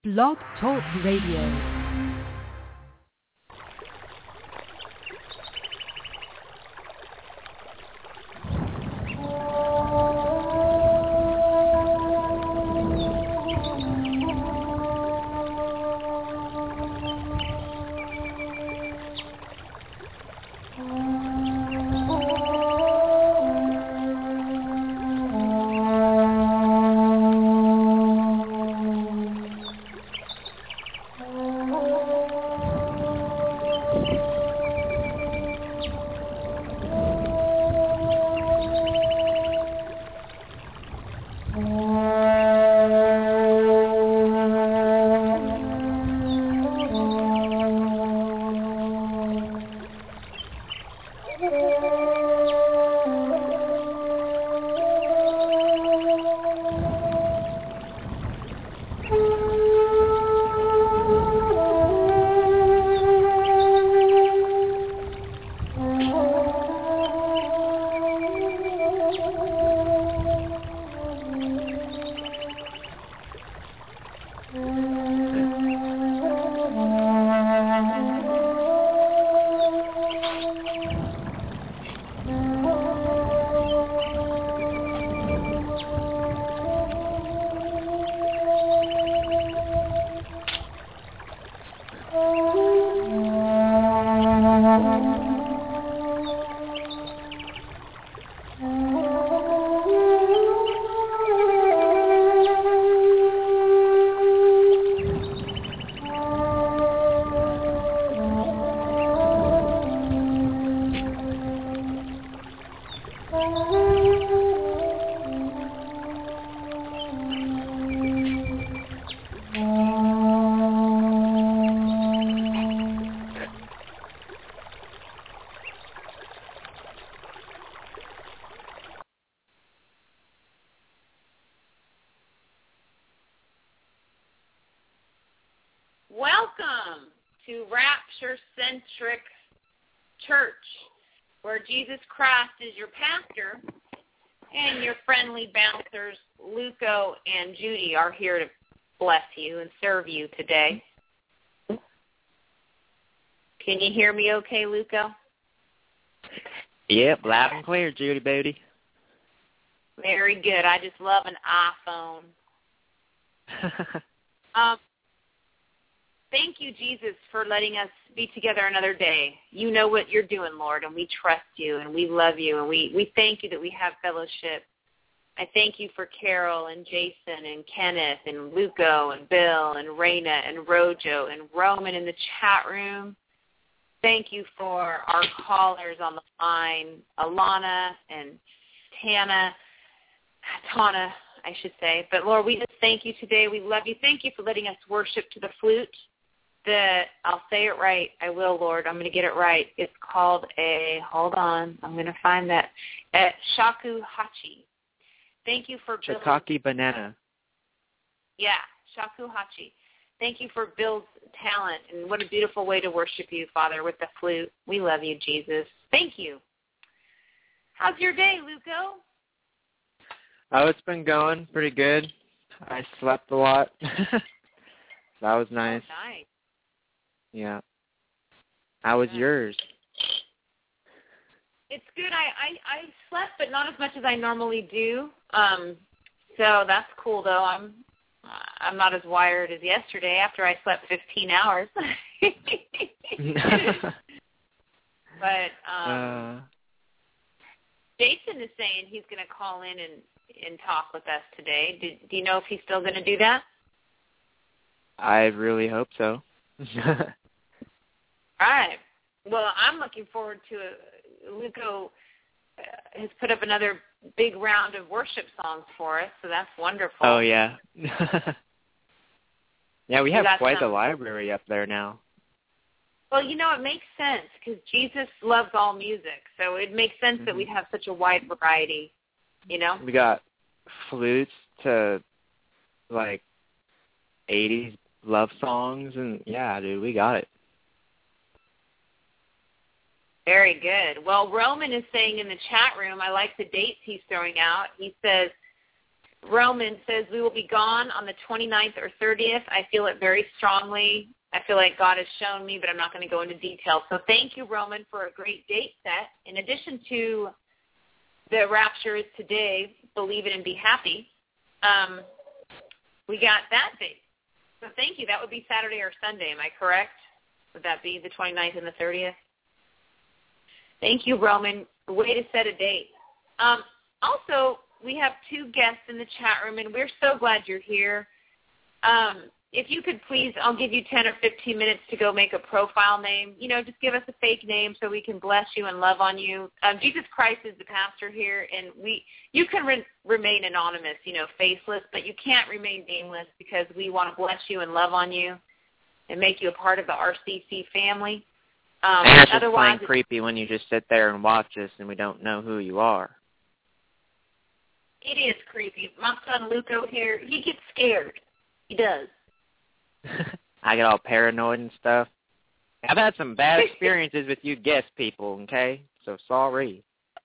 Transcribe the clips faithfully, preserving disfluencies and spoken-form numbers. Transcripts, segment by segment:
Blog Talk Radio. Welcome to Rapture-Centric Church, where Jesus Christ is your pastor and your friendly bouncers, Luco and Judy, are here to bless you and serve you today. Can you hear me okay, Luco? Yep, loud and clear, Judy Booty. Very good. I just love an iPhone. um. Thank you, Jesus, for letting us be together another day. You know what you're doing, Lord, and we trust you, and we love you, and we, we thank you that we have fellowship. I thank you for Carol and Jason and Kenneth and Luco and Bill and Raina and Rojo and Roman in the chat room. Thank you for our callers on the line, Alana and Tana, Tana, I should say. But, Lord, we just thank you today. We love you. Thank you for letting us worship to the flute. That I'll say it right. I will, Lord. I'm going to get it right. It's called a, hold on, I'm going to find that, at shakuhachi. Thank you for Bill's. Shiitake banana. Yeah, shakuhachi. Thank you for Bill's talent, and what a beautiful way to worship you, Father, with the flute. We love you, Jesus. Thank you. How's your day, Luco? Oh, it's been going pretty good. I slept a lot. That was nice. Oh, nice. Yeah. How was yeah. yours? It's good. I, I, I slept, but not as much as I normally do. Um, so that's cool, though. I'm I'm not as wired as yesterday after I slept fifteen hours. But um, uh, Jason is saying he's going to call in and, and talk with us today. Do, do you know if he's still going to do that? I really hope so. All right. Well, I'm looking forward to it. Luco uh, has put up another big round of worship songs for us, so that's wonderful. Oh, yeah. Yeah, we have quite some... the library up there now. Well, you know, it makes sense because Jesus loves all music, so it makes sense mm-hmm. that we'd have such a wide variety, you know? We got flutes to, like, eighties love songs, and yeah, dude, we got it. Very good. Well, Roman is saying in the chat room, I like the dates he's throwing out. He says Roman says, we will be gone on the twenty-ninth or thirtieth. I feel it very strongly. I feel like God has shown me, but I'm not going to go into detail. So thank you, Roman, for a great date set. In addition to the rapture is today, believe it and be happy, um, we got that date. So thank you. That would be Saturday or Sunday. Am I correct? Would that be the twenty-ninth and the thirtieth? Thank you, Roman. Way to set a date. Um, also, we have two guests in the chat room, and we're so glad you're here. Um, if you could please, I'll give you ten or fifteen minutes to go make a profile name. You know, just give us a fake name so we can bless you and love on you. Um, Jesus Christ is the pastor here, and we you can re- remain anonymous, you know, faceless, but you can't remain nameless because we want to bless you and love on you and make you a part of the R C C family. Um, and it's just otherwise, plain creepy when you just sit there and watch us and we don't know who you are. It is creepy. My son Luco here, he gets scared. He does. I get all paranoid and stuff. I've had some bad experiences with you guest people, okay? So sorry.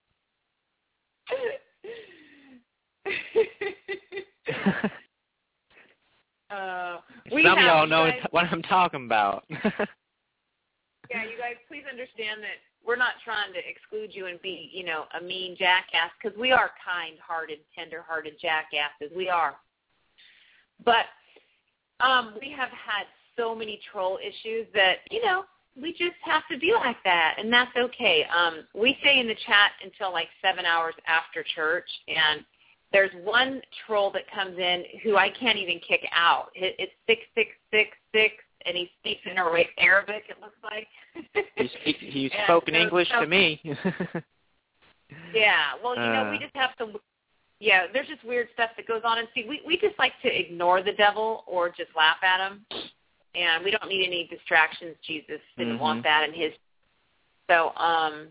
uh, Some of y'all know guys, what I'm talking about. Yeah, you guys, please understand that we're not trying to exclude you and be, you know, a mean jackass, because we are kind-hearted, tender-hearted jackasses. We are. But um, we have had so many troll issues that, you know, we just have to be like that, and that's okay. Um, we stay in the chat until like seven hours after church, and there's one troll that comes in who I can't even kick out. It, it's six six six six. And he speaks in Arabic, it looks like. He speak, he's spoken so, English so, to me. Yeah, well, you uh, know, we just have to, yeah, there's just weird stuff that goes on. And see, we, we just like to ignore the devil or just laugh at him. And we don't need any distractions. Jesus didn't mm-hmm. want that in his. So, um.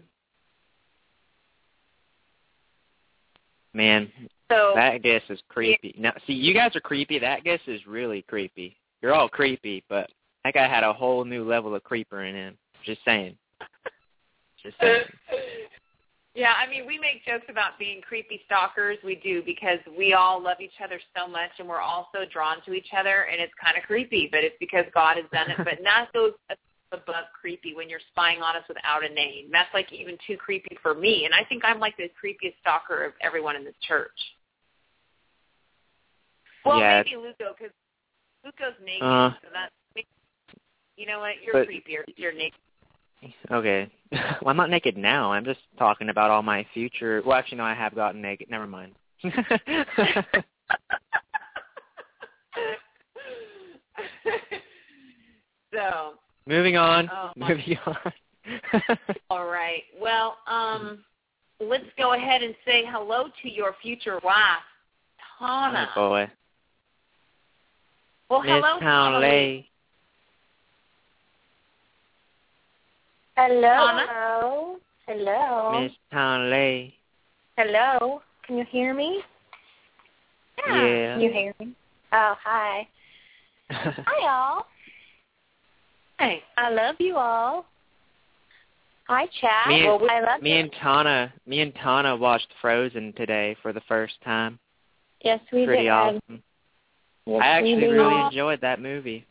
Man, so, that guess is creepy. Yeah. Now, see, you guys are creepy. That guess is really creepy. You're all creepy, but that guy had a whole new level of creeper in him. Just saying. Just saying. Yeah, I mean, we make jokes about being creepy stalkers. We do, because we all love each other so much, and we're all so drawn to each other, and it's kind of creepy, but it's because God has done it. But not those above creepy when you're spying on us without a name. That's like even too creepy for me, and I think I'm like the creepiest stalker of everyone in this church. Well, yeah. maybe Luco, because Luco's naked, uh, so that's, you know what, you're but, creepier. You're naked. Okay. Well, I'm not naked now. I'm just talking about all my future. Well, actually, no, I have gotten naked. Never mind. So. Moving on. Oh, Moving on. All right. Well, um, let's go ahead and say hello to your future wife, Tana. Oh, boy. Well, hello, Miss Townley. Hello. Tana? Hello. Hello. Miss Townley. Hello. Can you hear me? Yeah. yeah. Can you hear me? Oh, hi. Hi, all. Hey. I love you all. Hi, chat. Me and, well, I love me you. and Tana, me and Tana watched Frozen today for the first time. Yes, we Pretty did. awesome. Yes, I actually we really did. enjoyed that movie.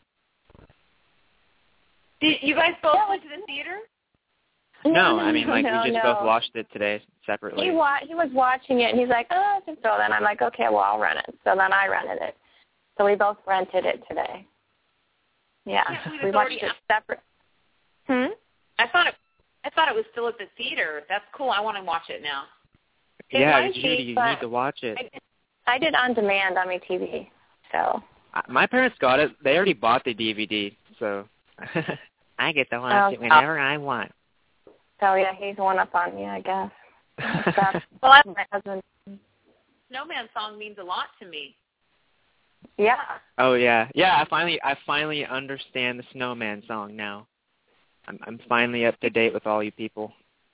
Did you guys both went to the theater? No, no I mean, like, no, we just no. both watched it today separately. He wa- he was watching it, and he's like, oh, so then I'm like, okay, well, I'll rent it. So then I rented it. So we both rented it today. Yeah, we watched it separate. Hmm? I thought it. I thought it was still at the theater. That's cool. I want to watch it now. It yeah, might you, be, you but need to watch it. I did, I did on demand on my T V. So My parents got it. They already bought the D V D, so I get to watch it whenever I want. So yeah, he's one up on me, I guess. That's well, I, my husband. Snowman song means a lot to me. Yeah. Oh yeah, yeah. I finally, I finally understand the Snowman song now. I'm, I'm finally up to date with all you people.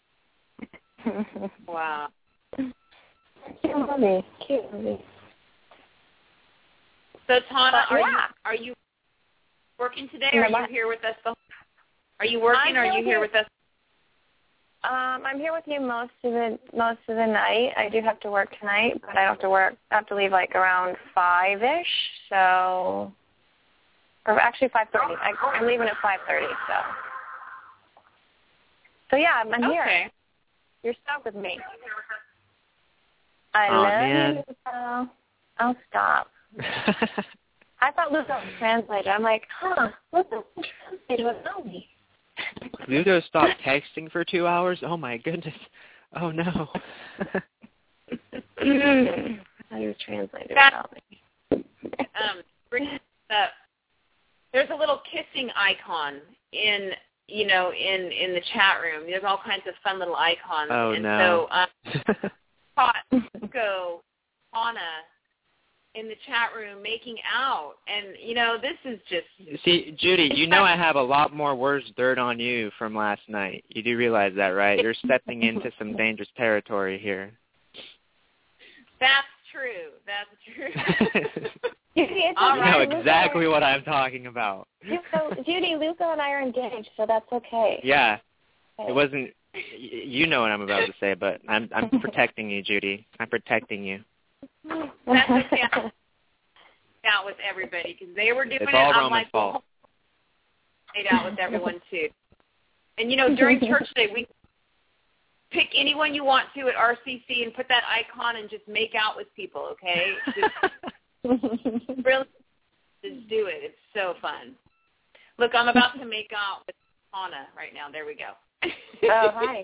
Wow. Cute movie. Cute movie. So Tana, But, are yeah. you are you working today? Or No, are you here with us? The, are you working? I'm or Are you here here. with us? Um, I'm here with you most of the most of the night. I do have to work tonight, but I have to work. I have to leave like around five ish. So, or actually five thirty. I'm leaving at five thirty. So, so yeah, I'm here. Okay. You're stuck with me. I oh, love man. you, Luco. Oh, stop. I thought Luco was translated. I'm like, huh? Luco translated without me. Ludo stopped texting for two hours? Oh, my goodness. Oh, no. I thought he was translated without me. um, bring up. There's a little kissing icon in, you know, in, in the chat room. There's all kinds of fun little icons. Oh, and no. so, um, Scott, go, Anna, in the chat room making out. And, you know, this is just... See, Judy, you know I have a lot more worse dirt on you from last night. You do realize that, right? You're stepping into some dangerous territory here. That's true. That's true. Judy, it's I okay. know exactly what I'm talking about. So, Judy, Luco and I are engaged, so that's okay. Yeah. Okay. It wasn't... You know what I'm about to say, but I'm I'm protecting you, Judy. I'm protecting you. That's okay. Out with everybody because they were doing it's it. all I'm Roman's like, fault. well, stayed out with everyone too. And you know, during church day, we pick anyone you want to at R C C and put that icon and just make out with people. Okay, just really, just do it. It's so fun. Look, I'm about to make out with Anna right now. There we go. Oh, hi.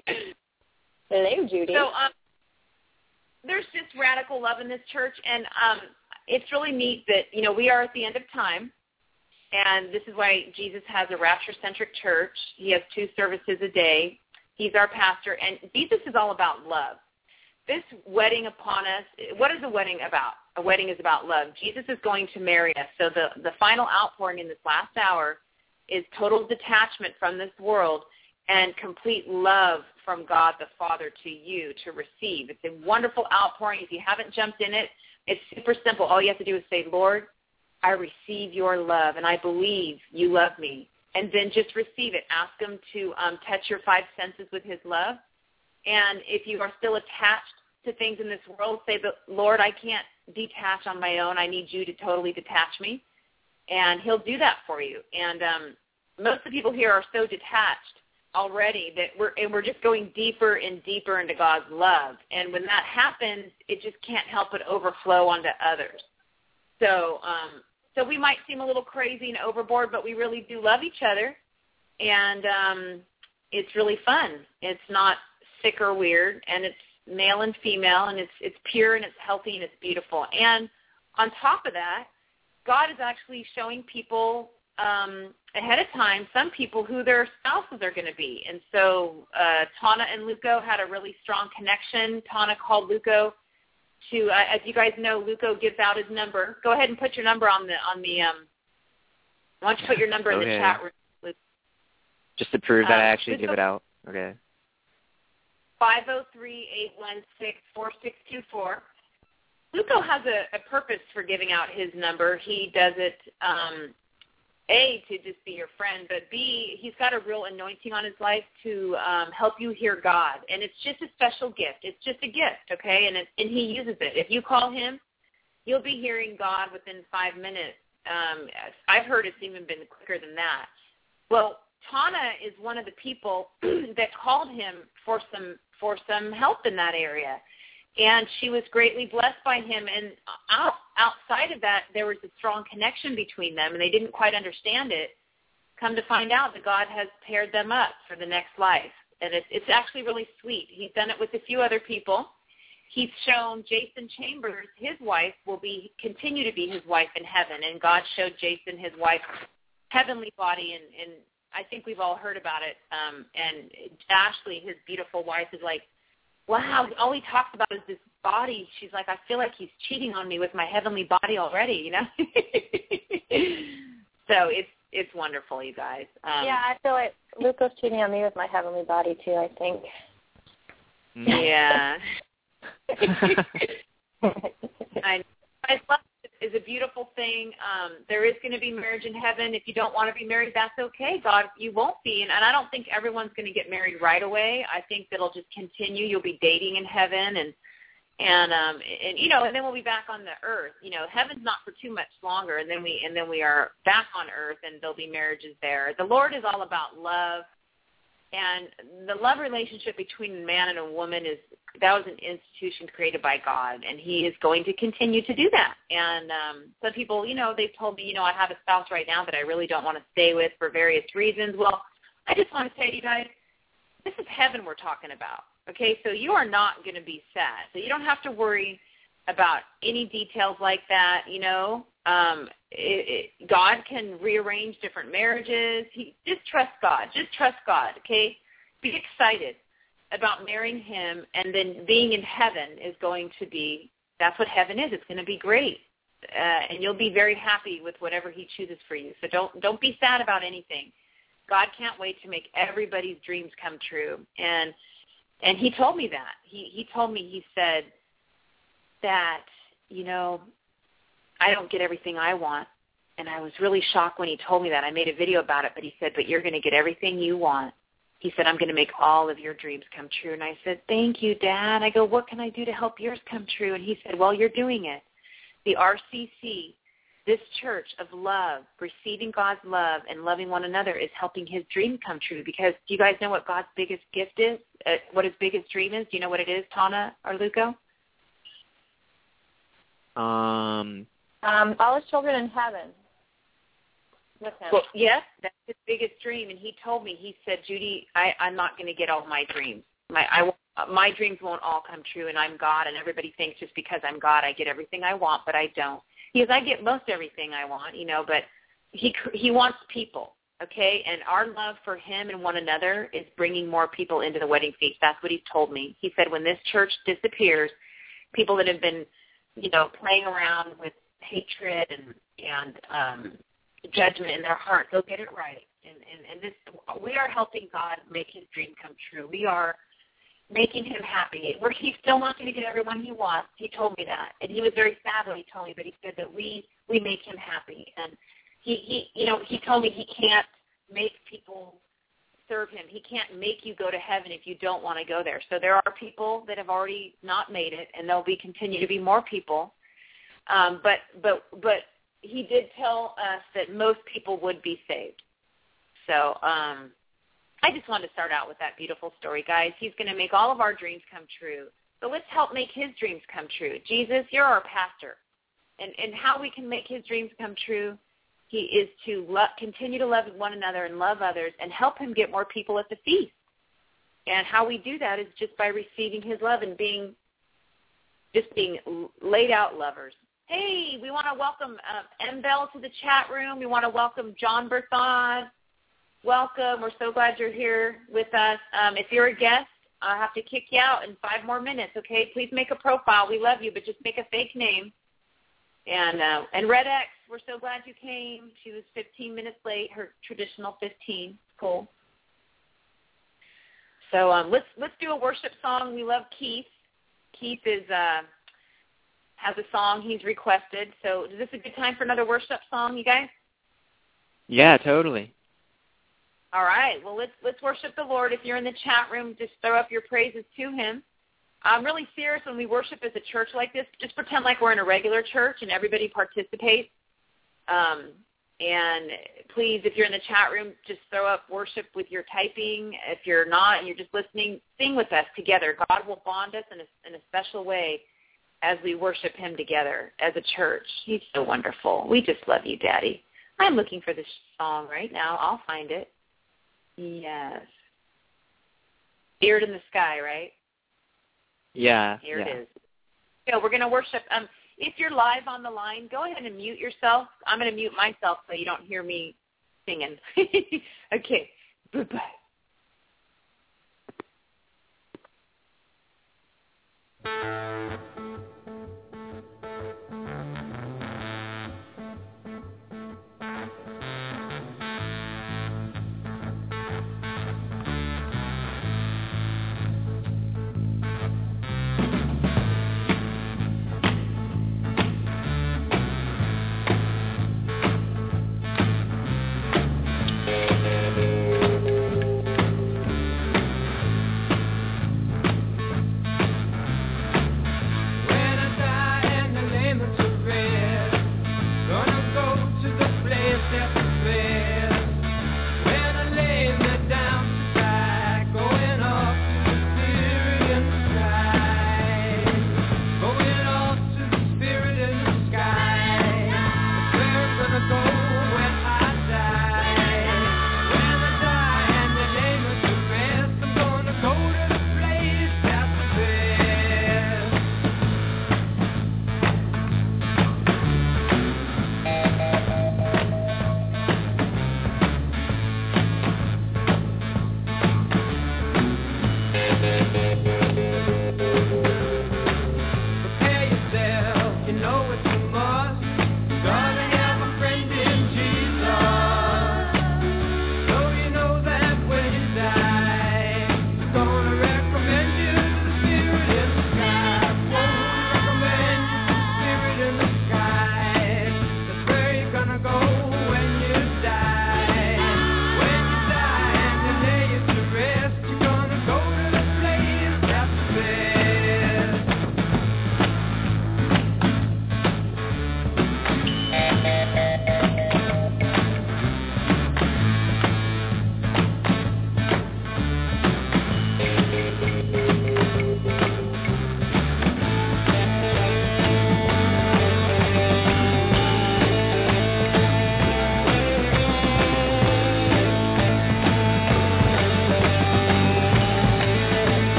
Hello, Judy. So um, there's just radical love in this church, and um, it's really neat that, you know, we are at the end of time, and this is why Jesus has a rapture-centric church. He has two services a day. He's our pastor, and Jesus is all about love. This wedding upon us, what is a wedding about? A wedding is about love. Jesus is going to marry us, so the, the final outpouring in this last hour is total detachment from this world and complete love from God the Father to you to receive. It's a wonderful outpouring. If you haven't jumped in it, it's super simple. All you have to do is say, Lord, I receive your love, and I believe you love me. And then just receive it. Ask him to um, touch your five senses with his love. And if you are still attached to things in this world, say, Lord, I can't detach on my own. I need you to totally detach me. And he'll do that for you. And um, most of the people here are so detached already that we're and we're just going deeper and deeper into God's love. And when that happens, it just can't help but overflow onto others. So um, so we might seem a little crazy and overboard, but we really do love each other. And um, it's really fun. It's not sick or weird, and it's male and female, and it's it's pure and it's healthy and it's beautiful. And on top of that, God is actually showing people um, ahead of time, some people who their spouses are going to be. And so uh, Tana and Luco had a really strong connection. Tana called Luco to, uh, as you guys know, Luco gives out his number. Go ahead and put your number on the, on the um, why don't you put your number in okay. the chat room, Luco? Just to prove that um, I actually Luco, give it out. Okay. five oh three, eight one six, four six two four. Luco has a, a purpose for giving out his number. He does it, um, A, to just be your friend, but B, he's got a real anointing on his life to um, help you hear God. And it's just a special gift. It's just a gift, okay? And it, and he uses it. If you call him, you'll be hearing God within five minutes. Um, I've heard it's even been quicker than that. Well, Tana is one of the people that called him for some for some help in that area. And she was greatly blessed by him. And out, outside of that, there was a strong connection between them, and they didn't quite understand it. Come to find out that God has paired them up for the next life. And it's, it's actually really sweet. He's done it with a few other people. He's shown Jason Chambers, his wife, will be continue to be his wife in heaven. And God showed Jason his wife's heavenly body, and, and I think we've all heard about it. Um, and Ashley, his beautiful wife, is like, wow, all he talks about is this body. She's like, I feel like he's cheating on me with my heavenly body already, you know? So it's it's wonderful, you guys. Um, yeah, I feel like Luco's cheating on me with my heavenly body, too, I think. Yeah. I, I love the is a beautiful thing. Um, there is going to be marriage in heaven. If you don't want to be married, that's okay. God, you won't be. And, and I don't think everyone's going to get married right away. I think that'll just continue. You'll be dating in heaven, and and um, and you know, and then we'll be back on the earth. You know, heaven's not for too much longer, and then we and then we are back on earth, and there'll be marriages there. The Lord is all about love. And the love relationship between a man and a woman is, that was an institution created by God, and he is going to continue to do that. And um, some people, you know, they've told me, you know, I have a spouse right now that I really don't want to stay with for various reasons. Well, I just want to say to you guys, this is heaven we're talking about, okay? So you are not going to be sad. So you don't have to worry about any details like that, you know. Um, it, it, God can rearrange different marriages. He, just trust God. Just trust God, okay? Be excited about marrying him, and then being in heaven is going to be, that's what heaven is. It's going to be great, uh, and you'll be very happy with whatever he chooses for you. So don't don't be sad about anything. God can't wait to make everybody's dreams come true. And and he told me that. He he told me, he said that, you know, I don't get everything I want. And I was really shocked when he told me that. I made a video about it, but he said, but you're going to get everything you want. He said, I'm going to make all of your dreams come true. And I said, thank you, Dad. I go, what can I do to help yours come true? And he said, well, you're doing it. The R C C, this church of love, receiving God's love and loving one another, is helping his dream come true. Because do you guys know what God's biggest gift is? Uh, what his biggest dream is? Do you know what it is, Tana or Luco? Um, Um, all his children in heaven with him. Well, yes, that's his biggest dream. And he told me, he said, Judy, I, I'm not going to get all my dreams. My I, my dreams won't all come true, and I'm God, and everybody thinks just because I'm God I get everything I want, but I don't. He goes, I get most everything I want, you know, but he he wants people, okay? And our love for him and one another is bringing more people into the wedding feast. That's what he told me. He said when this church disappears, people that have been, you know, playing around with hatred and and um, judgment in their heart, they'll get it right. And, and and this, we are helping God make his dream come true. We are making him happy. We're, he's still not going to get everyone he wants. He told me that, and he was very sad when he told me. But he said that we we make him happy, and he he you know he told me he can't make people serve him. He can't make you go to heaven if you don't want to go there. So there are people that have already not made it, and there'll be continue to be more people. Um, but but but he did tell us that most people would be saved. So um, I just wanted to start out with that beautiful story, guys. He's going to make all of our dreams come true. So let's help make his dreams come true. Jesus, you're our pastor. And, and how we can make his dreams come true, he is to lo- continue to love one another and love others and help him get more people at the feast. And how we do that is just by receiving his love and being just being laid out lovers. Hey, we want to welcome uh, M. Bell to the chat room. We want to welcome John Berthon. Welcome. We're so glad you're here with us. Um, if you're a guest, I'll have to kick you out in five more minutes, okay? Please make a profile. We love you, but just make a fake name. And uh, and Red X, we're so glad you came. She was fifteen minutes late, her traditional fifteen. Cool. So um, let's let's do a worship song. We love Keith. Keith is uh, has a song he's requested. So is this a good time for another worship song, you guys? Yeah, totally. All right. Well, let's let's worship the Lord. If you're in the chat room, just throw up your praises to him. I'm really serious when we worship as a church like this. Just pretend like we're in a regular church and everybody participates. Um, and please, if you're in the chat room, just throw up worship with your typing. If you're not and you're just listening, sing with us together. God will bond us in a, in a special way as we worship him together as a church. He's so wonderful. We just love you, Daddy. I'm looking for this song right now. I'll find it. Yes. Spirit in the Sky, right? Yeah. Here yeah. it is. So we're going to worship. Um, if you're live on the line, go ahead and mute yourself. I'm going to mute myself so you don't hear me singing. Okay. Bye-bye.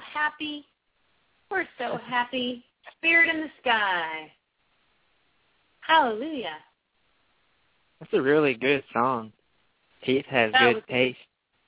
happy. We're so happy. Spirit in the sky. Hallelujah. That's a really good song. Keith has That good was- taste.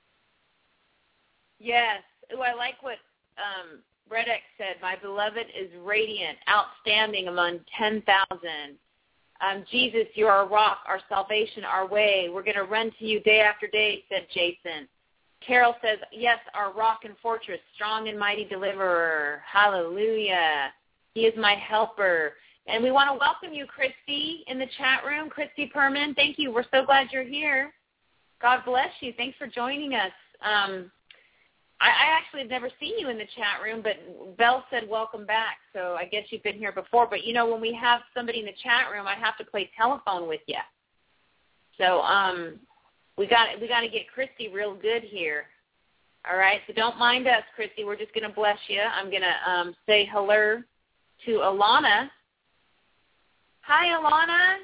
Yes. Ooh, I like what um, Redek said. My beloved is radiant, outstanding among ten thousand. Um, Jesus, you're our rock, our salvation, our way. We're going to run to you day after day, said Jason. Carol says, yes, our rock and fortress, strong and mighty deliverer. Hallelujah. He is my helper. And we want to welcome you, Christy, in the chat room. Christy Perman, thank you. We're so glad you're here. God bless you. Thanks for joining us. Um, I, I actually have never seen you in the chat room, but Belle said welcome back, so I guess you've been here before. But, you know, when we have somebody in the chat room, I have to play telephone with you. So um, we got we got to get Christy real good here. All right? So don't mind us, Christy. We're just going to bless you. I'm going to um, say hello to Alana. Hi, Alana.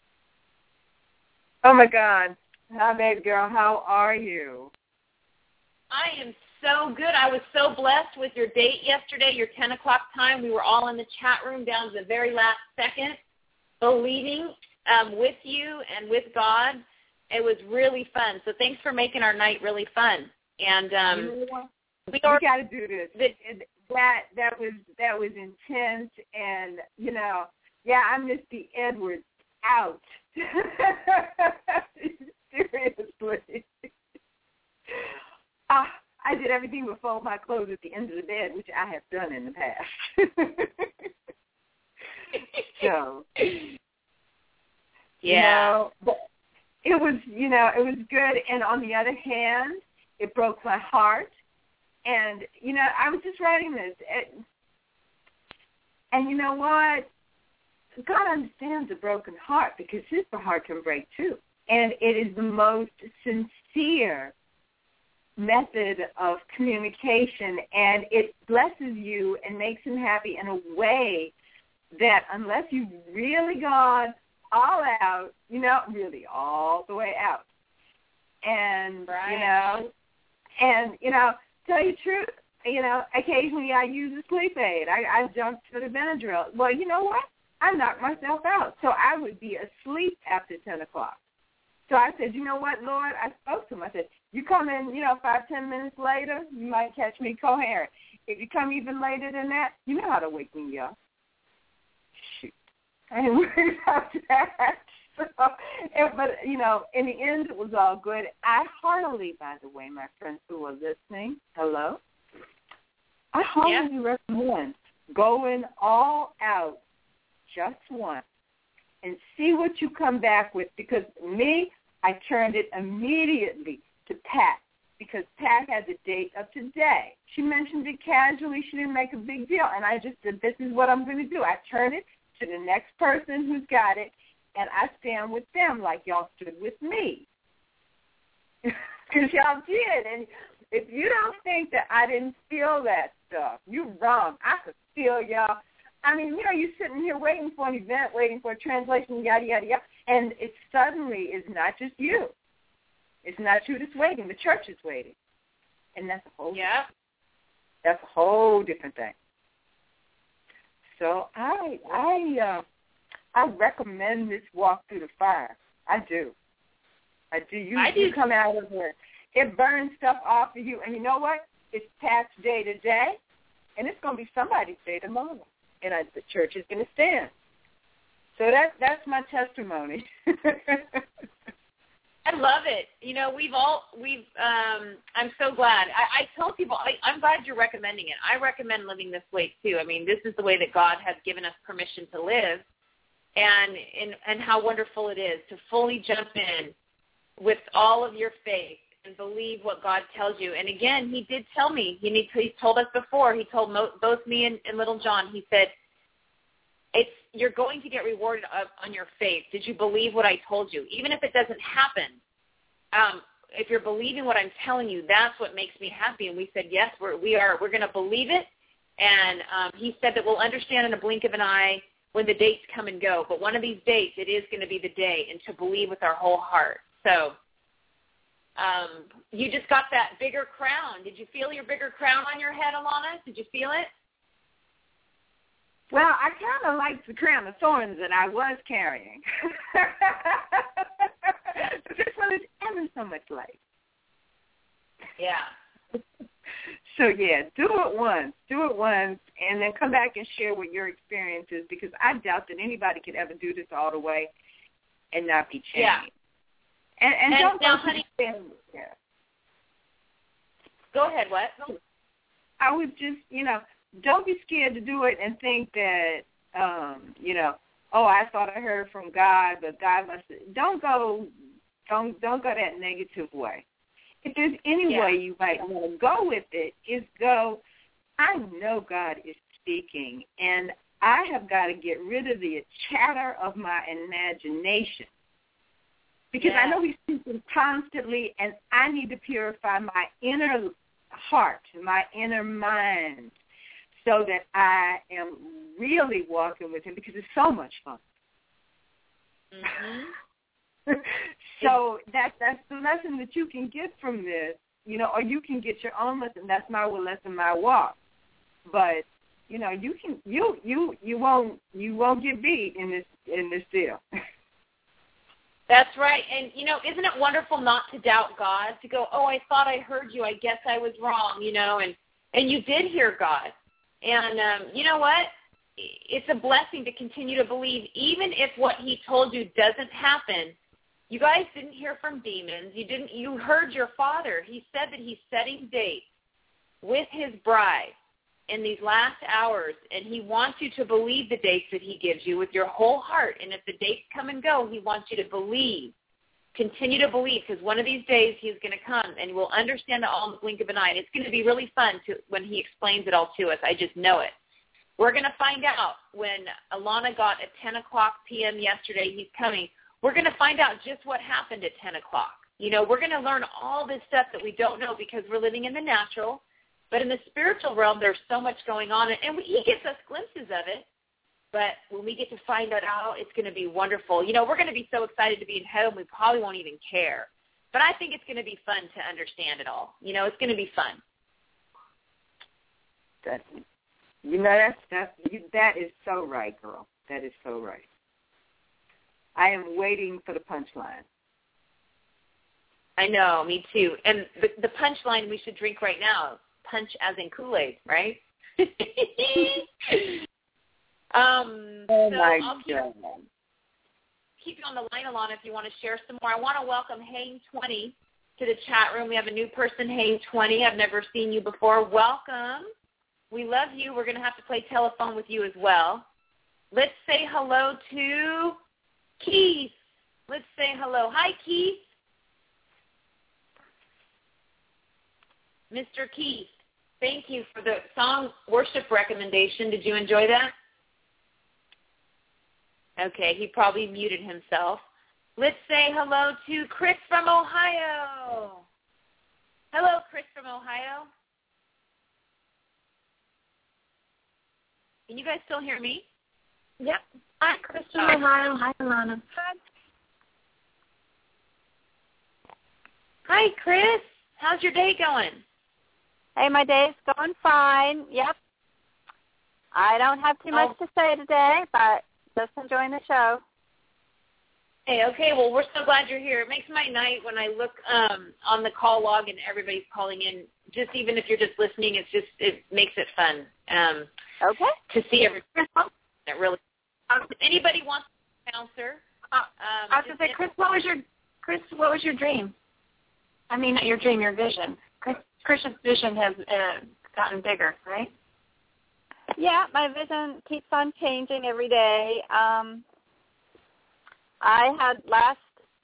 Oh, my God. Hi, baby girl. How are you? I am so good. I was so blessed with your date yesterday, your ten o'clock time. We were all in the chat room down to the very last second, believing um, with you and with God. It was really fun. So thanks for making our night really fun. And um, you know what? we, we are, got to do this. this. That that was that was intense, and you know, yeah, I missed the Edwards out. Seriously. Uh, I did everything but fold my clothes at the end of the bed, which I have done in the past. So, yeah. You know, but it was, you know, it was good. And on the other hand, it broke my heart. And, you know, I was just writing this. And, and you know what? God understands a broken heart because his heart can break too. And it is the most sincere method of communication, and it blesses you and makes him happy in a way that unless you've really gone all out, you know, really all the way out, and, right. you know, and, you know, tell you the truth, you know, occasionally I use a sleep aid. I, I jump to the Benadryl. Well, you know what? I knocked myself out, so I would be asleep after ten o'clock. So I said, you know what, Lord? I spoke to him. I said, you come in, you know, five, ten minutes later, you might catch me coherent. If you come even later than that, you know how to wake me up. Shoot. I didn't worry about that. So, and, but, you know, in the end, it was all good. I heartily, by the way, my friends who are listening, hello, I heartily yeah. recommend going all out just once and see what you come back with, because me, I turned it immediately to Pat, because Pat had the date of today. She mentioned it casually. She didn't make a big deal, and I just said, this is what I'm going to do. I turn it to the next person who's got it, and I stand with them like y'all stood with me. Because y'all did, and if you don't think that I didn't feel that stuff, you're wrong. I could feel y'all. I mean, you know, you're sitting here waiting for an event, waiting for a translation, yada, yada, yada, and it suddenly is not just you. It's not you that's waiting. The church is waiting. And that's a whole yeah. That's a whole different thing. So I I uh, I recommend this walk through the fire. I do. I do. You, I do. You come out of there. It burns stuff off of you. And you know what? It's Pat's day today, and it's going to be somebody's day tomorrow. And I, the church is going to stand. So that that's my testimony. I love it. You know, we've all, we've, um, I'm so glad. I, I tell people, I, I'm glad you're recommending it. I recommend living this way, too. I mean, this is the way that God has given us permission to live, and, and, and how wonderful it is to fully jump in with all of your faith and believe what God tells you. And again, he did tell me, he, need, he told us before, he told mo- both me and, and little John, he said, it's, you're going to get rewarded on your faith. Did you believe what I told you? Even if it doesn't happen, um, if you're believing what I'm telling you, that's what makes me happy. And we said, yes, we're, we are, we're going to believe it. And um, he said that we'll understand in a blink of an eye when the dates come and go. But one of these dates, it is going to be the day, and to believe with our whole heart. So um, you just got that bigger crown. Did you feel your bigger crown on your head, Alana? Did you feel it? Well, I kind of liked the crown of thorns that I was carrying. But this one is ever so much light. Yeah. So, yeah, do it once. Do it once, and then come back and share what your experience is, because I doubt that anybody could ever do this all the way and not be changed. Yeah. And, and, And don't now, go honey, yeah. Go ahead, what? I would just, you know, don't be scared to do it and think that, um, you know, oh, I thought I heard from God, but God must. Don't go, don't don't go that negative way. If there's any Yeah. way you might want to go with it, is go, I know God is speaking, and I have got to get rid of the chatter of my imagination. Because Yeah. I know he's speaking constantly, and I need to purify my inner heart, my inner mind, so that I am really walking with him, because it's so much fun. Mm-hmm. So that that's the lesson that you can get from this, you know, or you can get your own lesson. That's my will, lesson, my walk. But you know, you can you you you won't you won't get beat in this in this deal. That's right. And, you know, isn't it wonderful not to doubt God, to go, oh, I thought I heard you. I guess I was wrong, you know, and, and you did hear God. And um, you know what? It's a blessing to continue to believe, even if what he told you doesn't happen. You guys didn't hear from demons. You didn't. You heard your Father. He said that he's setting dates with his bride in these last hours, and he wants you to believe the dates that he gives you with your whole heart. And if the dates come and go, he wants you to believe. Continue to believe, because one of these days he's going to come, and we'll understand it all in the blink of an eye. And it's going to be really fun to when he explains it all to us. I just know it. We're going to find out when Alana got at ten o'clock p.m. yesterday, he's coming. We're going to find out just what happened at ten o'clock. You know, we're going to learn all this stuff that we don't know because we're living in the natural. But in the spiritual realm, there's so much going on, and we, he gives us glimpses of it. But when we get to find out how, it's going to be wonderful. You know, we're going to be so excited to be in heaven, we probably won't even care. But I think it's going to be fun to understand it all. You know, it's going to be fun. That's, you know, that's, that's, you, that is so right, girl. That is so right. I am waiting for the punchline. I know, me too. And the, the punchline we should drink right now, punch as in Kool-Aid, right? um, oh, so my I'll keep, God. keep you on the line, Alana, if you want to share some more. I want to welcome Hang twenty to the chat room. We have a new person, Hang twenty. I've never seen you before. Welcome. We love you. We're going to have to play telephone with you as well. Let's say hello to Keith. Let's say hello. Hi, Keith. Mister Keith, thank you for the song worship recommendation. Did you enjoy that? Okay, he probably muted himself. Let's say hello to Chris from Ohio. Hello, Chris from Ohio. Can you guys still hear me? Yep. Hi, Chris from Oh. Ohio. Hi, Alana. Hi. Hi, Chris. How's your day going? Hey, my day's going fine. Yep. I don't have too much Oh. to say today, but just enjoying the show. Hey, okay. Well, we're so glad you're here. It makes my night when I look um, on the call log and everybody's calling in. Just even if you're just listening, it's just it makes it fun um, Okay. to see everybody. It really. Um, if anybody wants to answer, Uh, um, I was going to say, Chris, what was your Chris? What was your dream? I mean, not your dream, your vision. Chris, Chris's vision has uh, gotten bigger, right? Yeah, my vision keeps on changing every day. Um, I had last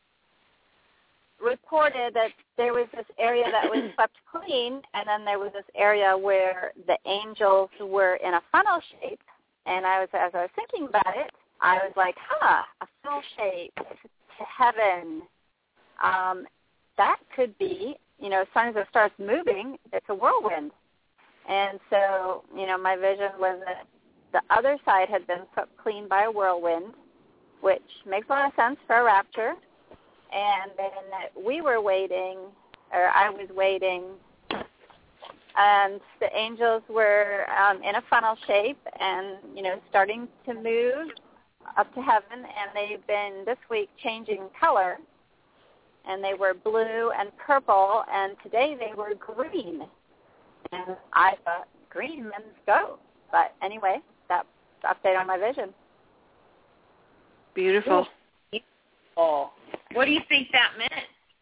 reported that there was this area that was swept clean, and then there was this area where the angels were in a funnel shape. And I was, as I was thinking about it, I was like, huh, a funnel shape to heaven. Um, that could be, you know, as soon as it starts moving, it's a whirlwind. And so, you know, my vision was that the other side had been swept clean by a whirlwind, which makes a lot of sense for a rapture. And then we were waiting or I was waiting. And the angels were um, in a funnel shape and, you know, starting to move up to heaven, and they've been this week changing color. And they were blue and purple, and today they were green. And I thought, green means go. But anyway, that's the update on my vision. Beautiful. Beautiful. What do you think that meant?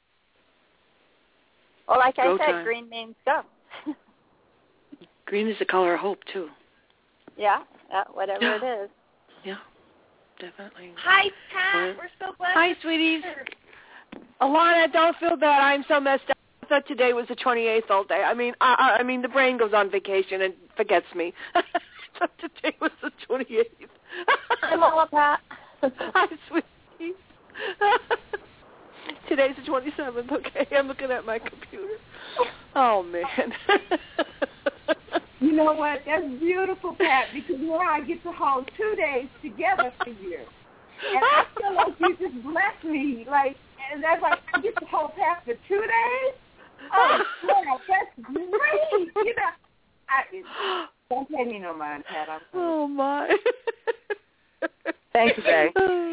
Well, like Go I said, time. green means go. Green is the color of hope, too. Yeah, yeah whatever Yeah. it is. Yeah, definitely. Hi, Pat. Uh, We're so glad. Hi, sweeties. Alana, don't feel bad. I'm so messed up. I thought today was the twenty-eighth all day. I mean, I, I mean, the brain goes on vacation and forgets me. I thought today was the twenty-eighth. I'm all up, Pat. Hi, sweeties. Today's the twenty-seventh, okay? I'm looking at my computer. Oh, man. You know what? That's beautiful, Pat, because now I get to hold two days together for you. And I feel like you just blessed me. Like, and that's like, I get to hold Pat for two days? Oh, God, that's great. You know, I, don't pay me no mind, Pat. I'm sorry. Oh, my. Thank you, babe.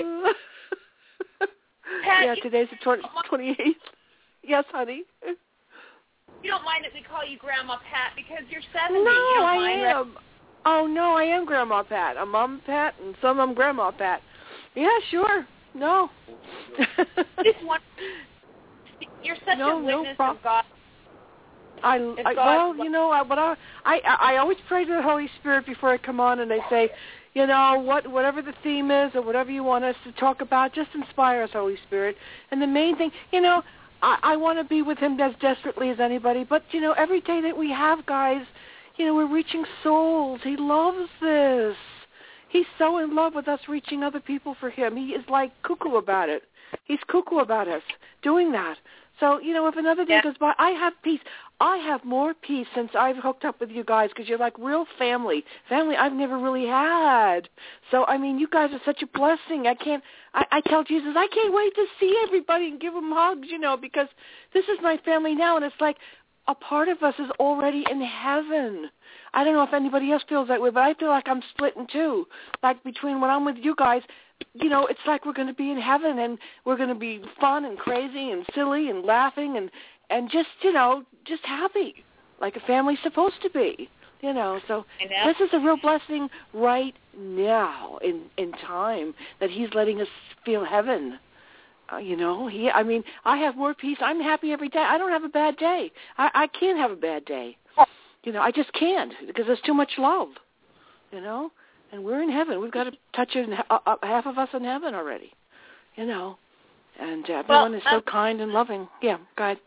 Pat, Yeah, you, today's the twenty, twenty-eighth. Yes, honey. you don't mind that we call you Grandma Pat because you're seventy. No, you don't I mind, right? am. Oh, no, I am Grandma Pat. I'm Mom Pat, and some I'm Grandma Pat. Yeah, sure. No. Just one, you're such No, a no witness problem. of God. I, If I God- well, you know, I, what I, I, I always pray to the Holy Spirit before I come on, and I say, you know, what, whatever the theme is or whatever you want us to talk about, just inspire us, Holy Spirit. And the main thing, you know, I, I want to be with Him as desperately as anybody. But you know, every day that we have, guys, you know, we're reaching souls. He loves this. He's so in love with us reaching other people for Him. He is like cuckoo about it. He's cuckoo about us doing that. So, you know, if another day Yeah. goes by, I have peace. I have more peace since I've hooked up with you guys because you're like real family. Family I've never really had. So, I mean, you guys are such a blessing. I can't, I, I tell Jesus, I can't wait to see everybody and give them hugs, you know, because this is my family now. And it's like a part of us is already in heaven. I don't know if anybody else feels that way, but I feel like I'm split in two. Like between when I'm with you guys, you know, it's like we're going to be in heaven and we're going to be fun and crazy and silly and laughing and, and just, you know, just happy like a family's supposed to be, you know. So I know. this is a real blessing right now in, in time that He's letting us feel heaven. Uh, you know, he, I mean, I have more peace. I'm happy every day. I don't have a bad day. I, I can't have a bad day. You know, I just can't because there's too much love, you know. And we're in heaven. We've got to touch it. In, uh, uh, half of us in heaven already, you know. And uh, everyone Well, is so um, kind and loving. Yeah, go ahead.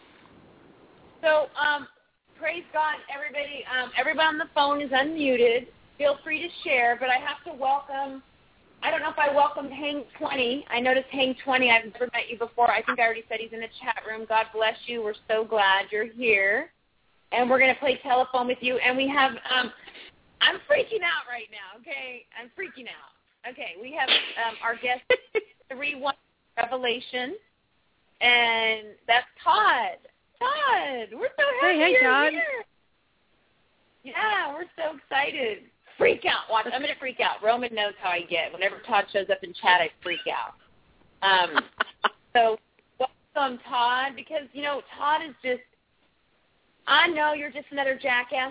So, um, praise God, everybody. Um, everybody on the phone is unmuted. Feel free to share, but I have to welcome. I don't know if I welcomed Hang twenty. I noticed Hang twenty. I've never met you before. I think I already said he's in the chat room. God bless you. We're so glad you're here. And we're going to play telephone with you. And we have, um, I'm freaking out right now, okay? I'm freaking out. Okay, we have um, our guest, three one Revelation, and that's Todd. Todd, we're so happy Hey, hey, you're Todd. here. Yeah, we're so excited. Freak out. Watch, I'm going to freak out. Roman knows how I get. Whenever Todd shows up in chat, I freak out. Um, so welcome, Todd, because, you know, Todd is just, I know you're just another jackass,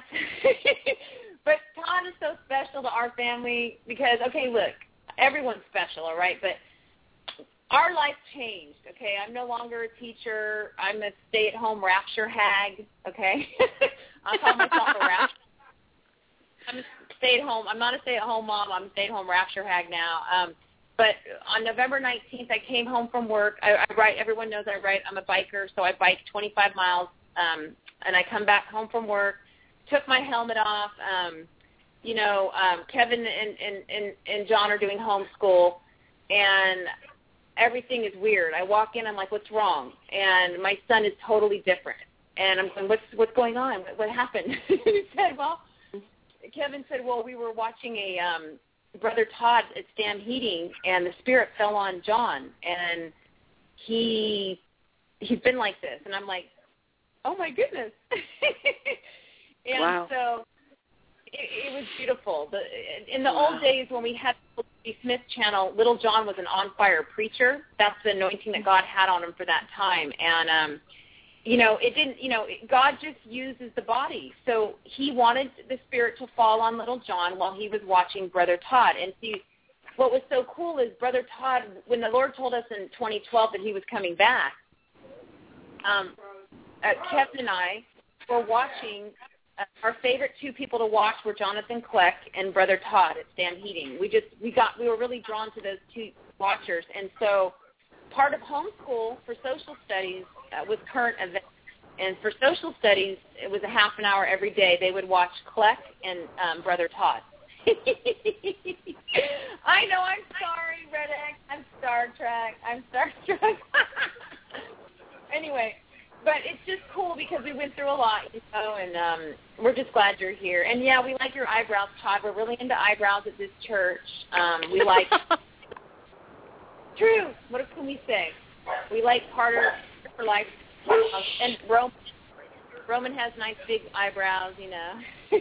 but Todd is so special to our family because, okay, look, everyone's special, all right, but our life changed, okay? I'm no longer a teacher. I'm a stay-at-home rapture hag, okay? I call myself a rapture. I'm a stay-at-home. I'm not a stay-at-home mom. I'm a stay-at-home rapture hag now. Um, but on November nineteenth, I came home from work. I, I write. Everyone knows I write. I'm a biker, so I bike twenty-five miles, um, and I come back home from work, took my helmet off. Um, you know, um, Kevin and, and, and, and John are doing homeschool, and everything is weird. I walk in, I'm like, what's wrong? And my son is totally different. And I'm going, what's what's going on? What, what happened? He said, well, Kevin said, well, we were watching a um, Brother Todd at Stam Heating, and the Spirit fell on John, and he he's been like this. And I'm like, oh my goodness. And wow. so it, it was beautiful. The, in the wow. old days when we had the Smith channel, Little John was an on-fire preacher. That's the anointing that God had on him for that time. And, um, you know, it didn't, you know, God just uses the body. So he wanted the Spirit to fall on Little John while he was watching Brother Todd. And see, what was so cool is Brother Todd, when the Lord told us in twenty twelve that he was coming back, um, uh, Kevin and I were watching. Uh, our favorite two people to watch were Jonathan Kleck and Brother Todd at Stan Heating. We just we got we were really drawn to those two watchers, and so part of homeschool for social studies uh, was current events, and for social studies it was a half an hour every day. They would watch Kleck and um, Brother Todd. I know. I'm sorry, Red X. I'm Star Trek. I'm Star Trek. Anyway. But it's just cool because we went through a lot, you know, and um, we're just glad you're here. And, yeah, we like your eyebrows, Todd. We're really into eyebrows at this church. Um, we like – true. What can we say? We like Carter for life. And Roman, Roman has nice big eyebrows, you know.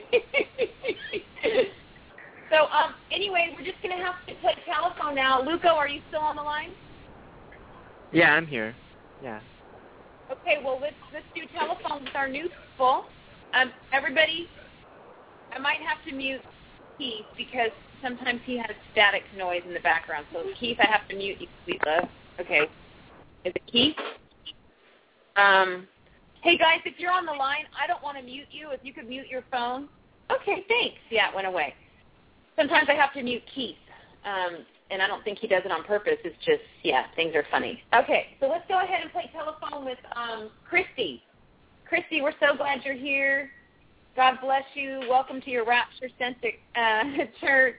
So, um, anyway, we're just going to have to play telephone now. Luco, are you still on the line? Yeah, I'm here. Yeah. Okay, well, let's let's do telephone with our new people. Um, everybody, I might have to mute Keith because sometimes he has static noise in the background. So, Keith, I have to mute you, sweet love. Okay. Is it Keith? Um, hey, guys, if you're on the line, I don't want to mute you. If you could mute your phone. Okay, thanks. Yeah, it went away. Sometimes I have to mute Keith. Um And I don't think he does it on purpose. It's just, yeah, things are funny. Okay, so let's go ahead and play telephone with um, Christy. Christy, we're so glad you're here. God bless you. Welcome to your rapture-centric uh, church.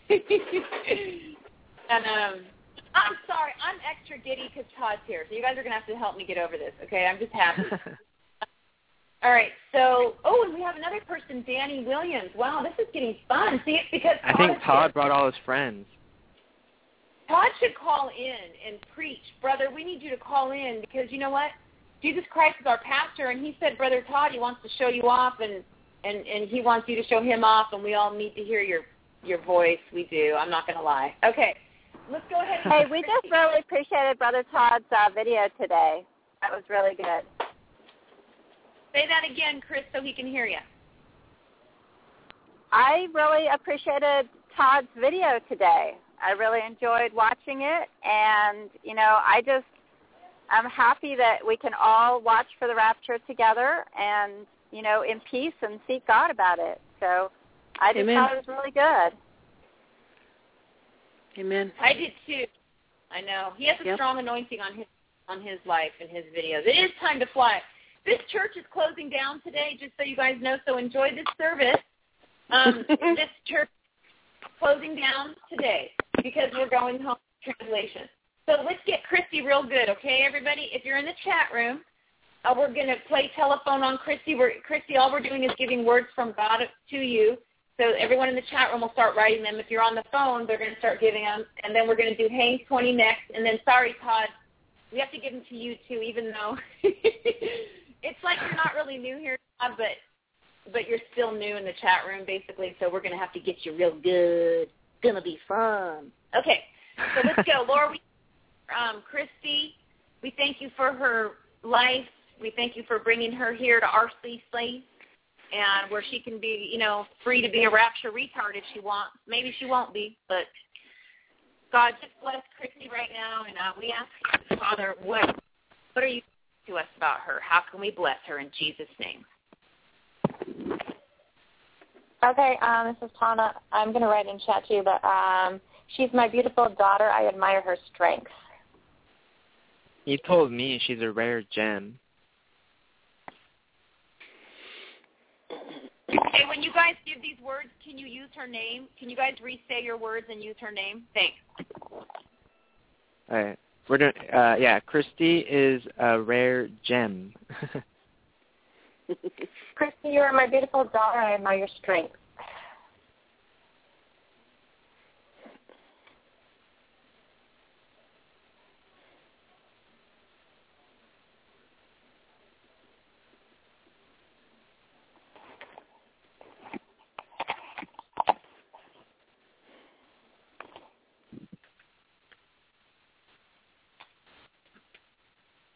And um, I'm sorry, I'm extra giddy because Todd's here. So you guys are going to have to help me get over this, okay? I'm just happy. All right, so, oh, and we have another person, Danny Williams. Wow, this is getting fun. See, it's because Todd I think Todd brought all his friends. Todd should call in and preach. Brother, we need you to call in because you know what? Jesus Christ is our pastor, and he said, Brother Todd, he wants to show you off, and, and, and he wants you to show him off, and we all need to hear your, your voice. We do. I'm not going to lie. Okay, let's go ahead. And hey, we just really appreciated Brother Todd's uh, video today. That was really good. Say that again, Chris, so he can hear you. I really appreciated Todd's video today. I really enjoyed watching it, and, you know, I just, I'm happy that we can all watch for the rapture together and, you know, in peace and seek God about it. So I just Amen. thought it was really good. Amen. I did, too. I know. He has a yep. strong anointing on his on his life and his videos. It is time to fly. This church is closing down today, just so you guys know, so enjoy this service. Um, this church is closing down today because we're going home translation. So let's get Christy real good, okay, everybody? If you're in the chat room, uh, we're going to play telephone on Christy. We're, Christy, all we're doing is giving words from God to you. So everyone in the chat room will start writing them. If you're on the phone, they're going to start giving them. And then we're going to do Hank twenty next. And then, sorry, Todd, we have to give them to you, too, even though it's like you're not really new here, Todd, but but you're still new in the chat room, basically. So we're going to have to get you real good. It's going to be fun. Okay, so let's go. Laura, we, um, Christy, we thank you for her life. We thank you for bringing her here to R C C and where she can be, you know, free to be a rapture retard if she wants. Maybe she won't be, but God, just bless Christy right now. And uh, we ask, Father, what, what are you saying to us about her? How can we bless her in Jesus' name? Okay, um, this is Tana. I'm going to write in chat to you, but um, she's my beautiful daughter. I admire her strength. You told me she's a rare gem. Hey, when you guys give these words, can you use her name? Can you guys re-say your words and use her name? Thanks. All right. We're doing, uh, yeah, Christy is a rare gem. Christy, you are my beautiful daughter. I admire your strength.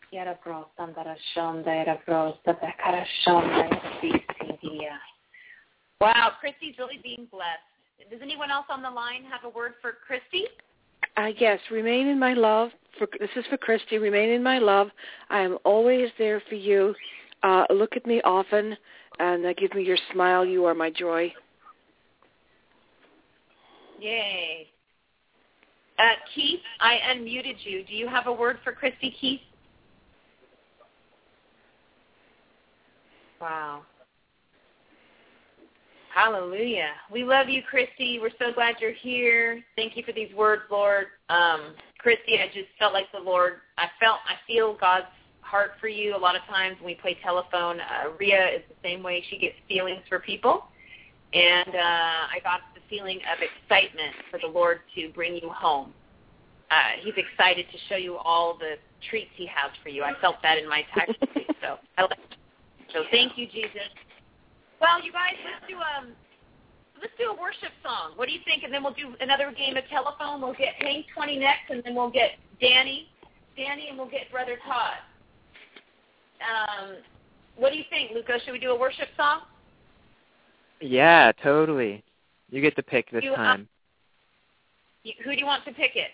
Wow, Christy's really being blessed. Does anyone else on the line have a word for Christy? Uh, yes, remain in my love. For, this is for Christy. Remain in my love. I am always there for you. Uh, look at me often and uh, give me your smile. You are my joy. Yay. Uh, Keith, I unmuted you. Do you have a word for Christy, Keith? Wow. Hallelujah. We love you, Christy. We're so glad you're here. Thank you for these words, Lord. Um, Christy, I just felt like the Lord, I felt, I feel God's heart for you a lot of times when we play telephone. Uh, Rhea is the same way. She gets feelings for people. And uh, I got the feeling of excitement for the Lord to bring you home. Uh, he's excited to show you all the treats he has for you. I felt that in my text. so, I like so thank you, Jesus. Well, you guys, let's do um, let's do a worship song. What do you think? And then we'll do another game of telephone. We'll get Hank twenty next, and then we'll get Danny, Danny, and we'll get Brother Todd. Um, what do you think, Luca? Should we do a worship song? Yeah, totally. You get to pick this you, time. Um, you, who do you want to pick it?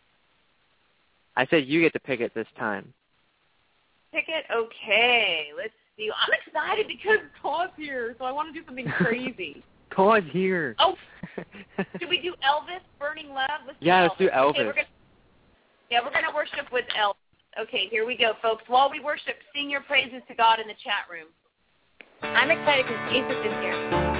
I said you get to pick it this time. Pick it? Okay. Let's see. I'm excited because Todd's here, so I want to do something crazy. Todd's here. Oh, should we do Elvis, Burning Love? Let's yeah, do let's do Elvis. Okay, we're gonna, yeah, we're going to worship with Elvis. Okay, here we go, folks. While we worship, sing your praises to God in the chat room. I'm excited because Jesus is here.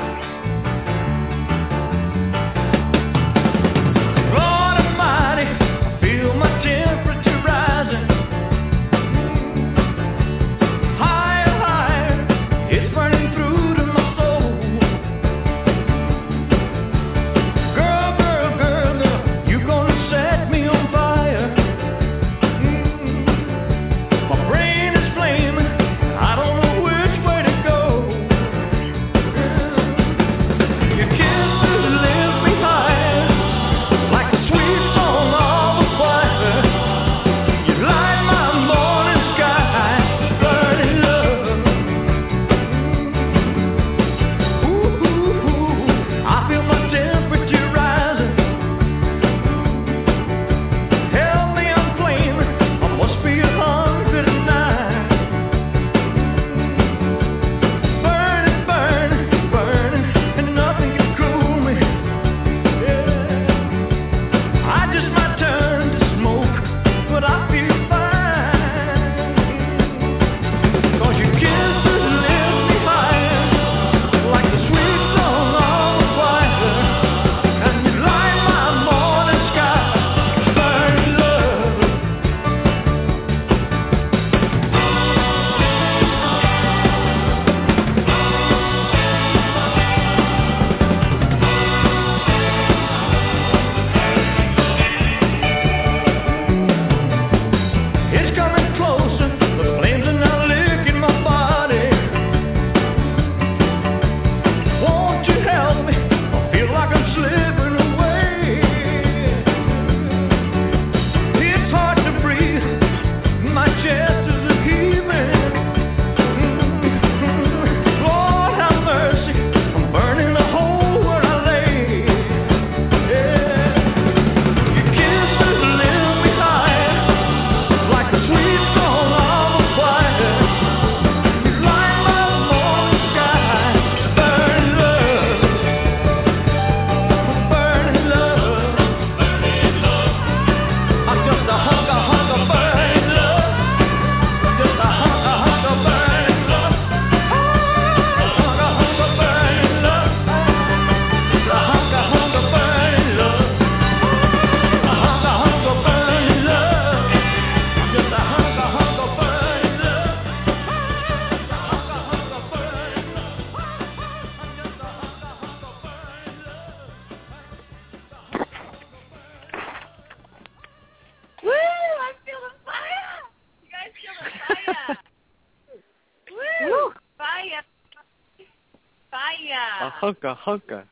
Hunka, hunka.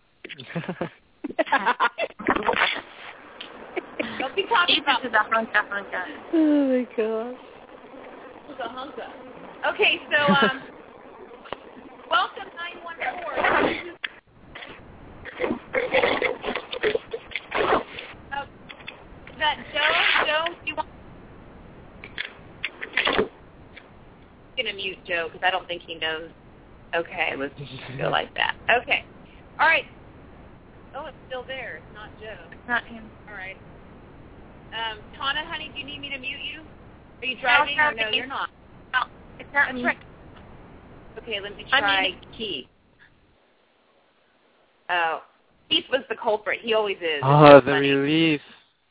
Don't be talking about the hunka, hunka. Oh, my God. hunka hunka. Okay, so um, welcome nine one four. Uh, is that Joe? Joe, do you want? I'm gonna mute Joe because I don't think he knows. Okay, let's just go like that. Okay, all right. Oh, it's still there. It's not Joe. It's not him. All right. Um, Tana, honey, do you need me to mute you? Are you driving no, or no, you're not? No, it's not That's me. right. Okay, let me try Keith. Oh, Keith was the culprit. He always is. Oh, the funny. relief.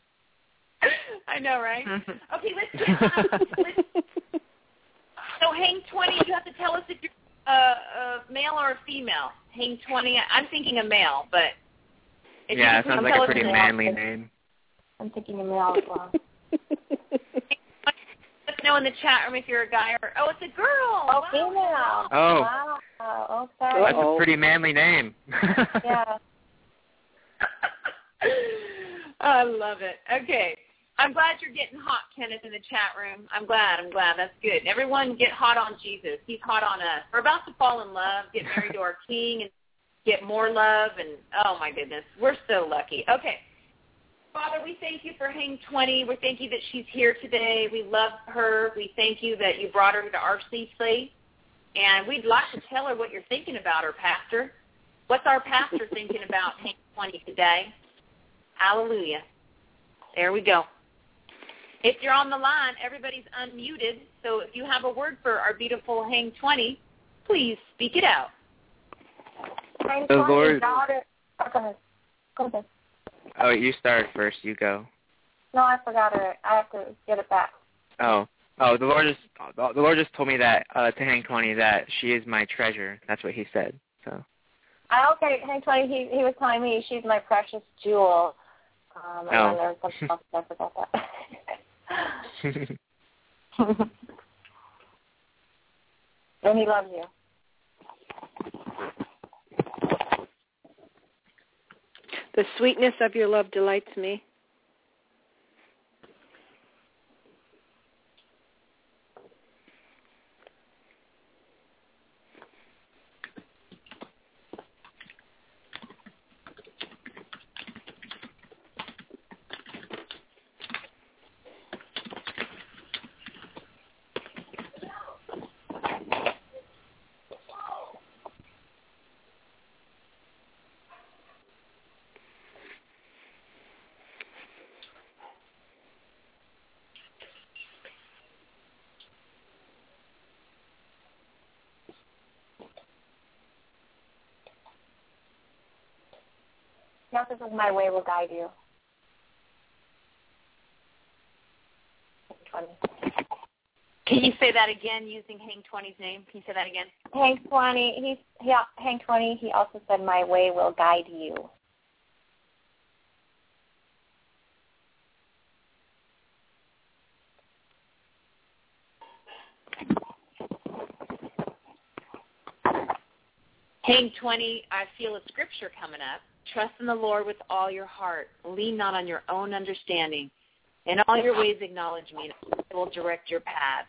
I know, right? Okay, let's get um, let's, so hang twenty, you have to tell us if you're uh, a male or a female. Hang twenty, I'm thinking a male, but if yeah, you it sounds like tell a us pretty a manly male, name. I'm thinking a male as well. Let us know in the chat room if you're a guy or, oh, it's a girl. Oh, wow. female. Oh. Wow. Oh, sorry. That's a pretty manly name. Yeah. I love it. Okay. I'm glad you're getting hot, Kenneth, in the chat room. I'm glad. I'm glad. That's good. Everyone get hot on Jesus. He's hot on us. We're about to fall in love, get married to our King, and get more love. And, oh, my goodness, we're so lucky. Okay. Father, we thank you for Hang twenty. We thank you that she's here today. We love her. We thank you that you brought her to our C C. And we'd like to tell her what you're thinking about her, Pastor. What's our pastor thinking about Hang twenty today? Hallelujah. There we go. If you're on the line, everybody's unmuted. So if you have a word for our beautiful Hang twenty, please speak it out. Hang The twenty, Lord- daughter. Oh, go ahead. Go ahead. Oh, you start first. You go. No, I forgot it. I have to get it back. Oh. Oh, the Lord just the Lord just told me that uh, to Hang twenty that she is my treasure. That's what He said. So. I okay, Hang twenty. He he was telling me she's my precious jewel. Um, and Oh. then there was something else. I forgot that. And he loves you. The sweetness of your love delights me. Now this is my way will guide you. twenty. Can you say that again using Hang twenty's name? Can you say that again? Hang twenty. He's yeah. Hang twenty. He also said, "My way will guide you." Hang twenty, I feel a scripture coming up. Trust in the Lord with all your heart. Lean not on your own understanding. In all your ways acknowledge me, and I will direct your path.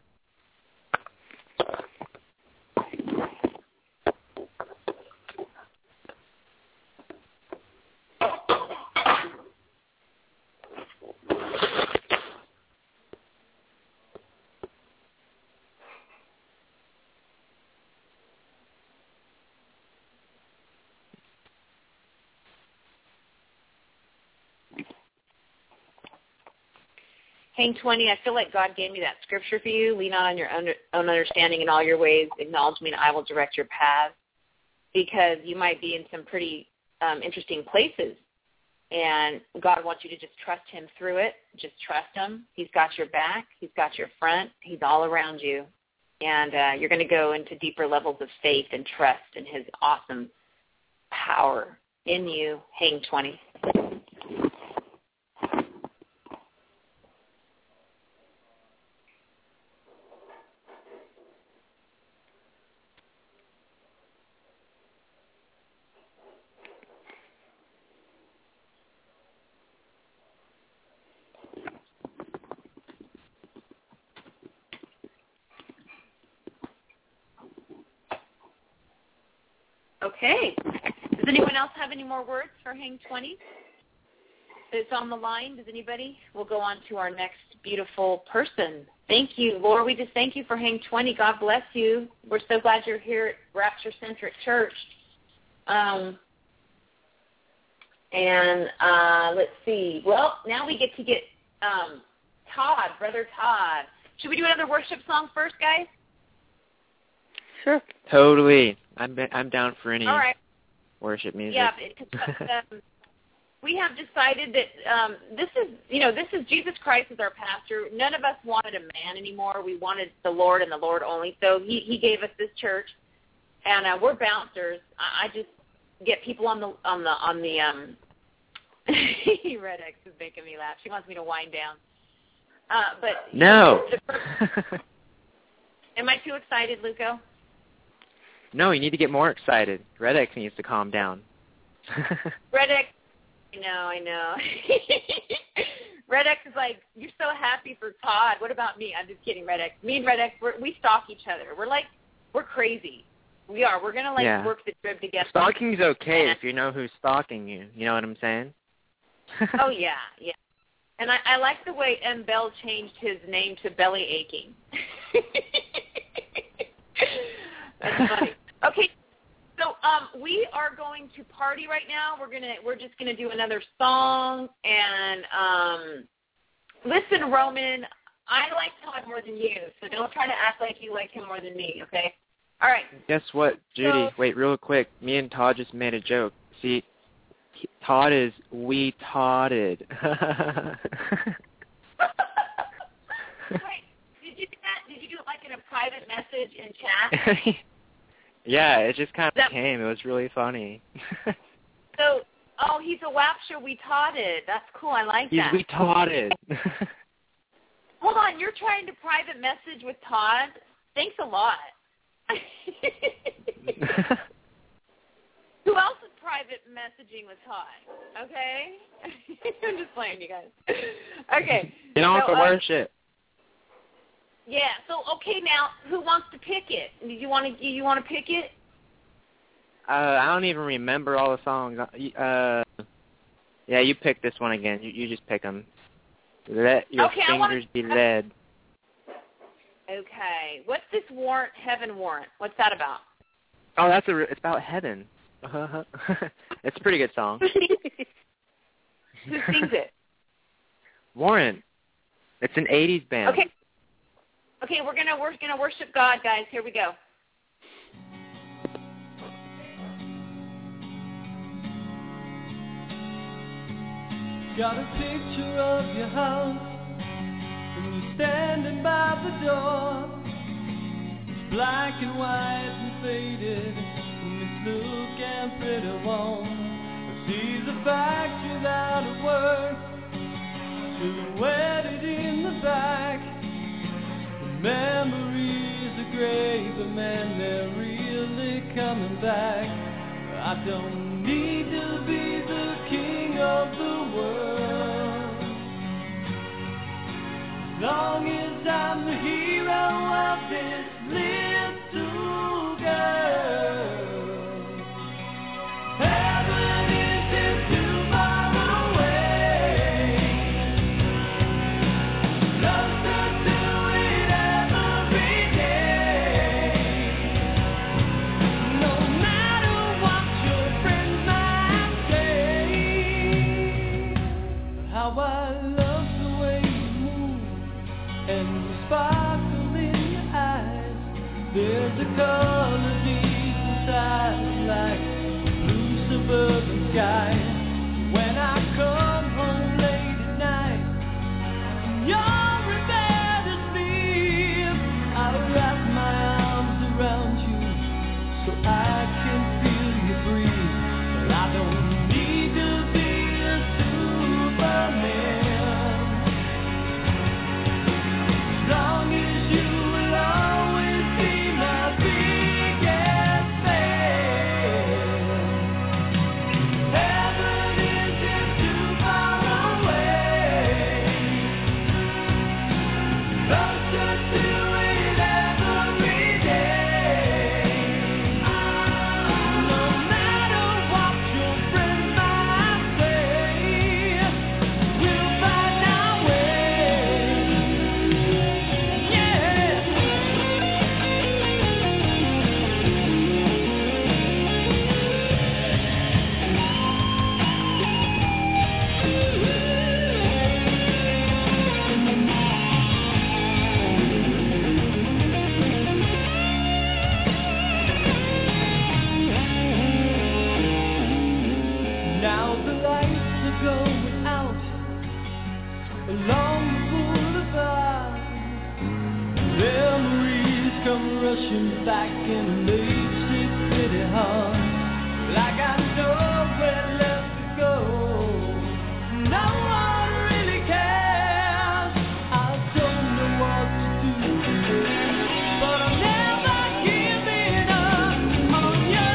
Hang twenty, I feel like God gave me that scripture for you. Lean not on your own understanding in all your ways. Acknowledge me, and I will direct your path. Because you might be in some pretty um, interesting places, and God wants you to just trust Him through it. Just trust Him. He's got your back. He's got your front. He's all around you. And uh, you're going to go into deeper levels of faith and trust in His awesome power in you. Hang twenty. Okay. Does anyone else have any more words for Hang twenty? That's on the line. Does anybody? We'll go on to our next beautiful person. Thank you, Laura. We just thank you for Hang twenty. God bless you. We're so glad you're here at Rapture Centric Church. Um, and uh, let's see. Well, now we get to get um, Todd, Brother Todd. Should we do another worship song first, guys? Sure. Totally. I'm I'm down for any All right. worship music. Yeah, because um, we have decided that um, this is, you know, this is Jesus Christ as our pastor. None of us wanted a man anymore. We wanted the Lord and the Lord only. So he, he gave us this church, and uh, we're bouncers. I, I just get people on the on the on the um. Red X is making me laugh. She wants me to wind down. Uh, but no. Am I too excited, Luco? No, you need to get more excited. Red X needs to calm down. Red X, I know, I know. Red X is like, you're so happy for Todd. What about me? I'm just kidding, Red X. Me and Red X, we're, we stalk each other. We're like, we're crazy. We are. We're going to, like, yeah. work the trip together. Stalking's okay if you know who's stalking you. You know what I'm saying? Oh, yeah, yeah. And I, I like the way M. Bell changed his name to Belly Aching. That's funny. Okay, so um, we are going to party right now. We're gonna we're just gonna do another song, and um, listen, Roman, I like Todd more than you, so don't try to act like you like him more than me. Okay? All right. Guess what, Judy? So, wait, real quick. Me and Todd just made a joke. See, he, Todd is we Todded. Wait, did you do that? Did you do it like in a private message in chat? Yeah, it just kind of that, came. It was really funny. So, oh, he's a Wapsher we Todded. That's cool. I like he's that. we Todded. Hold on, you're trying to private message with Todd? Thanks a lot. Who else is private messaging with Todd? Okay? I'm just playing, you guys. Okay. Get on so, for uh, worship. Yeah. So okay, now who wants to pick it? Do you want to? You want to pick it? Uh, I don't even remember all the songs. Uh, yeah, you pick this one again. You you just pick them. Let your okay, fingers wanna, be led. Okay. What's this warrant? Heaven warrant. What's that about? Oh, that's a. It's about heaven. It's a pretty good song. Who sings it? Warrant. It's an eighties band. Okay. Okay, we're gonna we're gonna worship God, guys. Here we go. Got a picture of your house, and you're standing by the door. It's black and white and faded, and it's looking pretty warm. I see the factory without a word, silhouetted in the back. Memories are great, but man, they're really coming back. I don't need to be the king of the world, as long as I'm the hero of this little girl. Heaven isn't too far away. Closer to there's a color deep inside, like a blue suburban sky. When I come home late at night, and you're in bed asleep, I wrap my arms around you so I can feel you breathe. But I don't need to be a Superman, as long as you will always be my baby. pushing back in Leipzig City Hall, like I know where left to go. No one really cares. I don't know what to do, but I'm never giving up on you.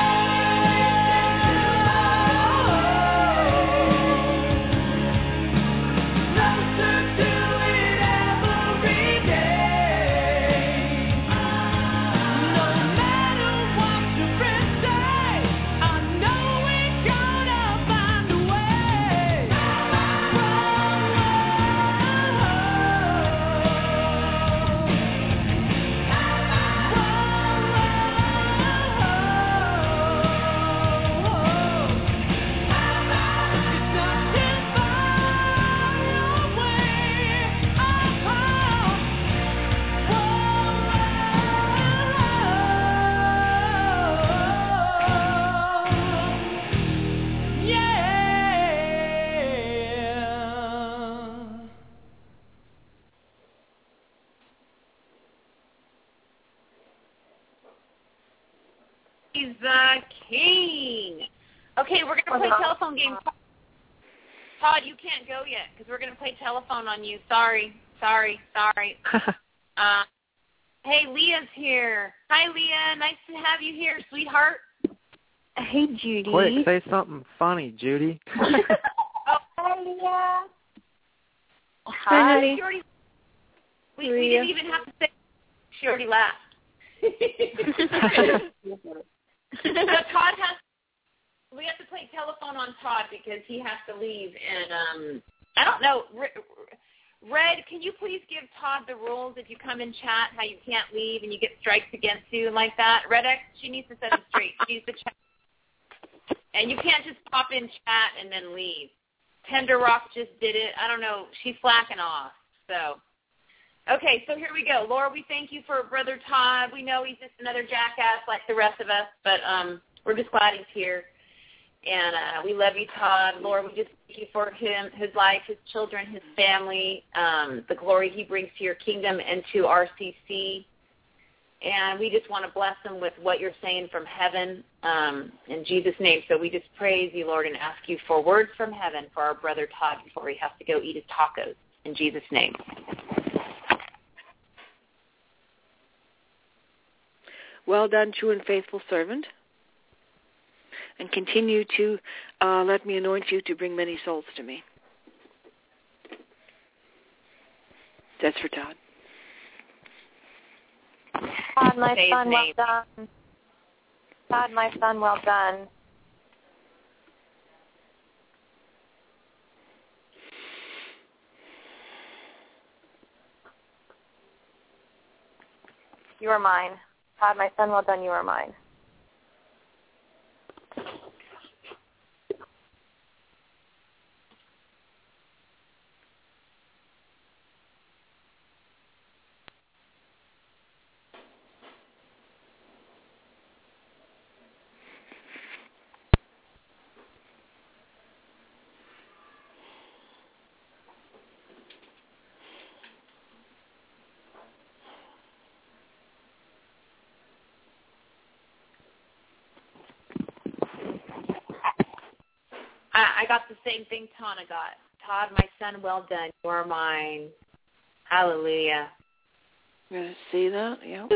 Closer to it every day. No matter what your friends say, I know we're gonna find a way. It's not too far away. Yeah. He's the king. Okay, we're going to play telephone game. Todd, you can't go yet because we're going to play telephone on you. Sorry, sorry, sorry. uh, hey, Leah's here. Hi, Leah. Nice to have you here, sweetheart. Hey, Judy. Quick, say something funny, Judy. Hi, Leah. Hi. She already, we, we didn't even have to say. She already laughed. So Todd has. We have to play telephone on Todd because he has to leave, and um, I don't know. Red, can you please give Todd the rules if you come in chat, how you can't leave and you get strikes against you and like that? Red X, she needs to set it straight. She's the chat, and you can't just pop in chat and then leave. Tender Rock just did it. I don't know. She's slacking off. So, okay, so here we go. Laura, we thank you for Brother Todd. We know he's just another jackass like the rest of us, but um, we're just glad he's here. And uh, we love you, Todd. Lord, we just thank you for him, his life, his children, his family, um, the glory he brings to your kingdom and to R C C. And we just want to bless him with what you're saying from heaven um, in Jesus' name. So we just praise you, Lord, and ask you for words from heaven for our brother Todd before he has to go eat his tacos. In Jesus' name. Well done, true and faithful servant. And continue to uh, let me anoint you to bring many souls to me. That's for Todd. Todd, my son, well done. Todd, my son, well done. You are mine. Todd, my son, well done, you are mine. I got the same thing Tana got. Todd, my son, well done. You are mine. Hallelujah. You see that? Yeah.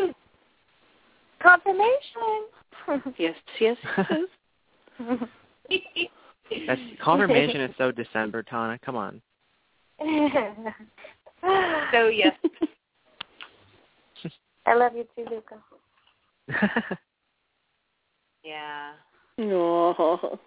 Confirmation. Yes, yes, yes. That's, confirmation is so December, Tana. Come on. So, yes. I love you too, Luca. Yeah. No.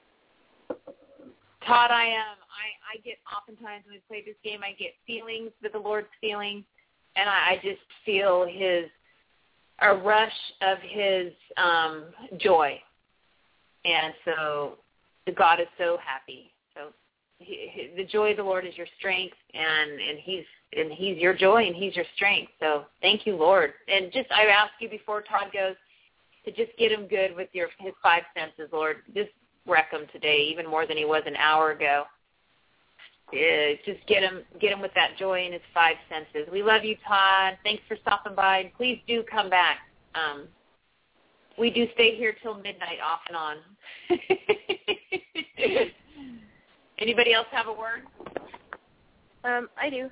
Todd, I am. Um, I, I get oftentimes when we play this game, I get feelings that the Lord's feeling, and I, I just feel his a rush of his um, joy, and so God is so happy. So he, he, the joy of the Lord is your strength, and and he's and he's your joy, and he's your strength. So thank you, Lord. And just I ask you before Todd goes to just get him good with your his five senses, Lord. Just wreck him today, even more than he was an hour ago. uh, just get him get him with that joy in his five senses. We love you, Todd. Thanks for stopping by. Please do come back. Um, we do stay here till midnight off and on. Anybody else have a word? Um, I do.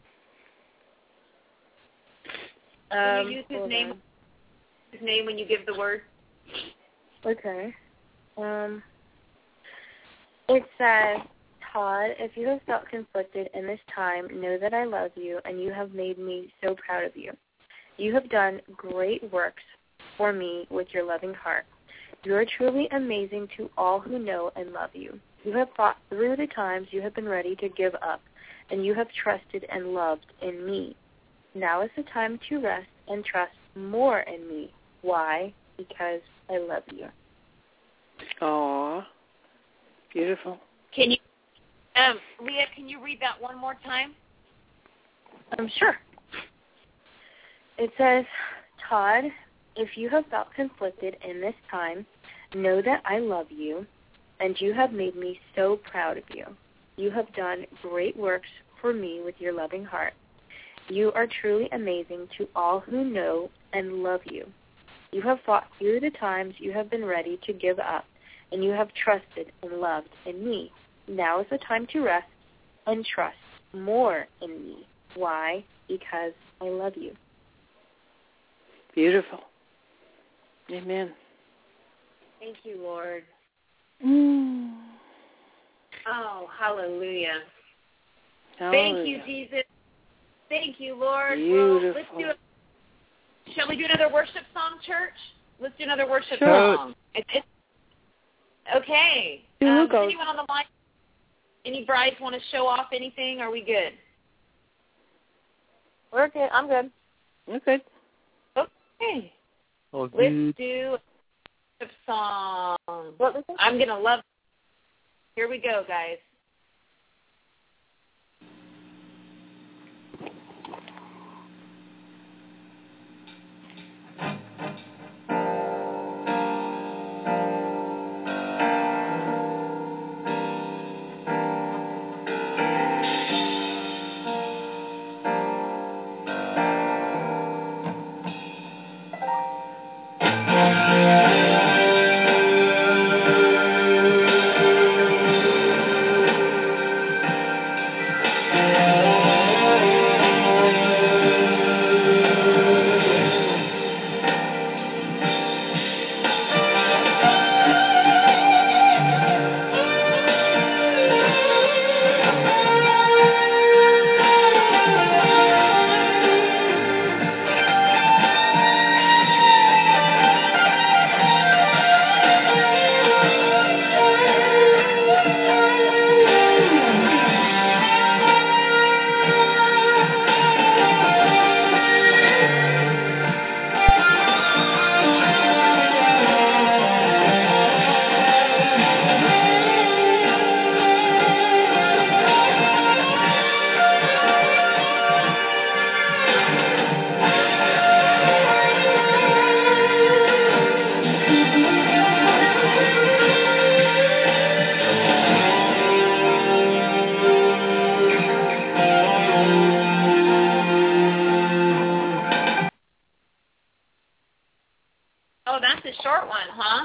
Can Um, you use his hold name? on. His name when you give the word. Okay. Um, it says, Todd, if you have felt conflicted in this time, know that I love you and you have made me so proud of you. You have done great works for me with your loving heart. You are truly amazing to all who know and love you. You have fought through the times you have been ready to give up, and you have trusted and loved in me. Now is the time to rest and trust more in me. Why? Because I love you. Aw, beautiful. Can you, um, Leah? Can you read that one more time? I'm sure. It says, Todd, if you have felt conflicted in this time, know that I love you, and you have made me so proud of you. You have done great works for me with your loving heart. You are truly amazing to all who know and love you. You have fought through the times you have been ready to give up, and you have trusted and loved in me. Now is the time to rest and trust more in me. Why? Because I love you. Beautiful. Amen. Thank you, Lord. Mm. Oh, hallelujah. Hallelujah. Thank you, Jesus. Thank you, Lord. Beautiful. Well, let's do it. Shall we do another worship song, church? Let's do another worship Sure. song. It, it, okay. Who Um, goes? does anyone on the line, any brides want to show off anything? Are we good? We're good. I'm good. Okay. Okay. Well, Let's good. do a worship song. What was it? I'm going to love it. Here we go, guys. Oh, that's a short one, huh?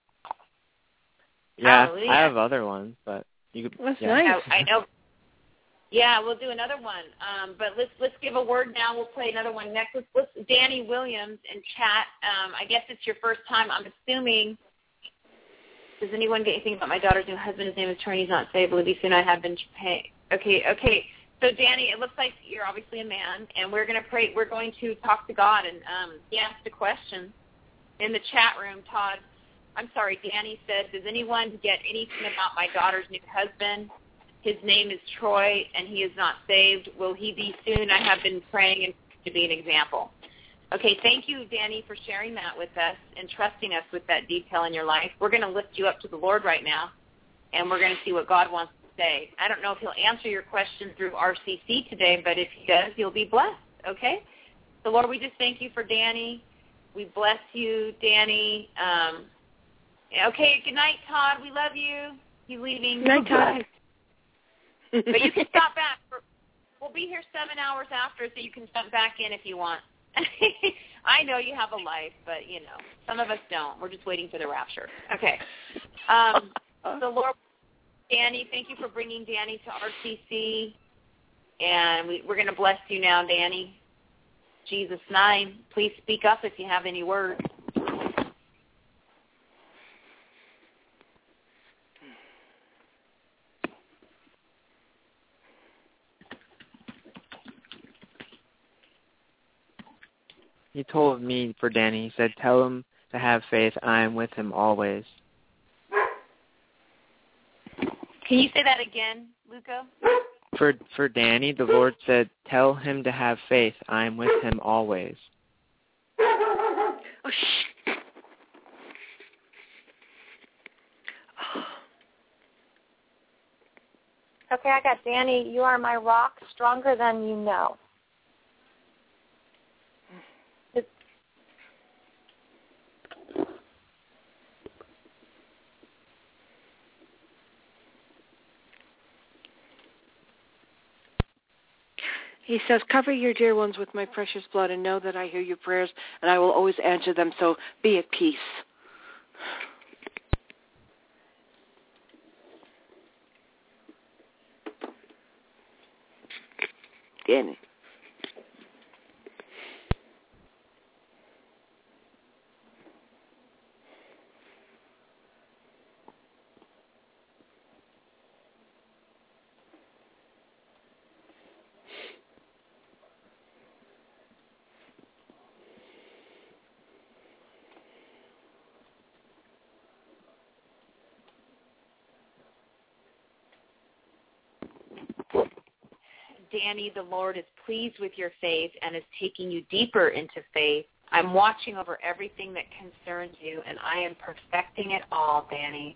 Yeah, Hallelujah. I have other ones, but you could. That's yeah. nice. I, I know. Yeah, we'll do another one. Um, but let's let's give a word now. We'll play another one next. Let's, let's Danny Williams in chat. Um, I guess it's your first time. I'm assuming. Does anyone get anything about my daughter's new husband? His name is Tony. He's not saved. Will he be soon? I have been paying. Okay, okay. So Danny, it looks like you're obviously a man, and we're going to pray. We're going to talk to God, and um, he asked a question in the chat room. Todd, I'm sorry. Danny said, "Does anyone get anything about my daughter's new husband? His name is Troy, and he is not saved. Will he be soon? I have been praying and to be an example." Okay, thank you, Danny, for sharing that with us and trusting us with that detail in your life. We're going to lift you up to the Lord right now, and we're going to see what God wants to say. I don't know if he'll answer your question through R C C today, but if he does, you'll be blessed, okay? So, Lord, we just thank you for Danny. We bless you, Danny. Um, okay, good night, Todd. We love you. He's leaving. Good night, Todd. But you can stop back. For, we'll be here seven hours after, so you can jump back in if you want. I know you have a life, but, you know, some of us don't. We're just waiting for the rapture. Okay. Um, so, Lord, Danny, thank you for bringing Danny to R C C. And we, we're going to bless you now, Danny. Jesus' name. Please speak up if you have any words. He told me for Danny, he said, tell him to have faith. I am with him always. Can you say that again, Luca? For for Danny, the Lord said, tell him to have faith. I am with him always. Oh, shh. Okay, I got Danny. You are my rock, stronger than you know. He says, cover your dear ones with my precious blood and know that I hear your prayers and I will always answer them, so be at peace. Danny. Danny, the Lord is pleased with your faith and is taking you deeper into faith. I'm watching over everything that concerns you, and I am perfecting it all, Danny.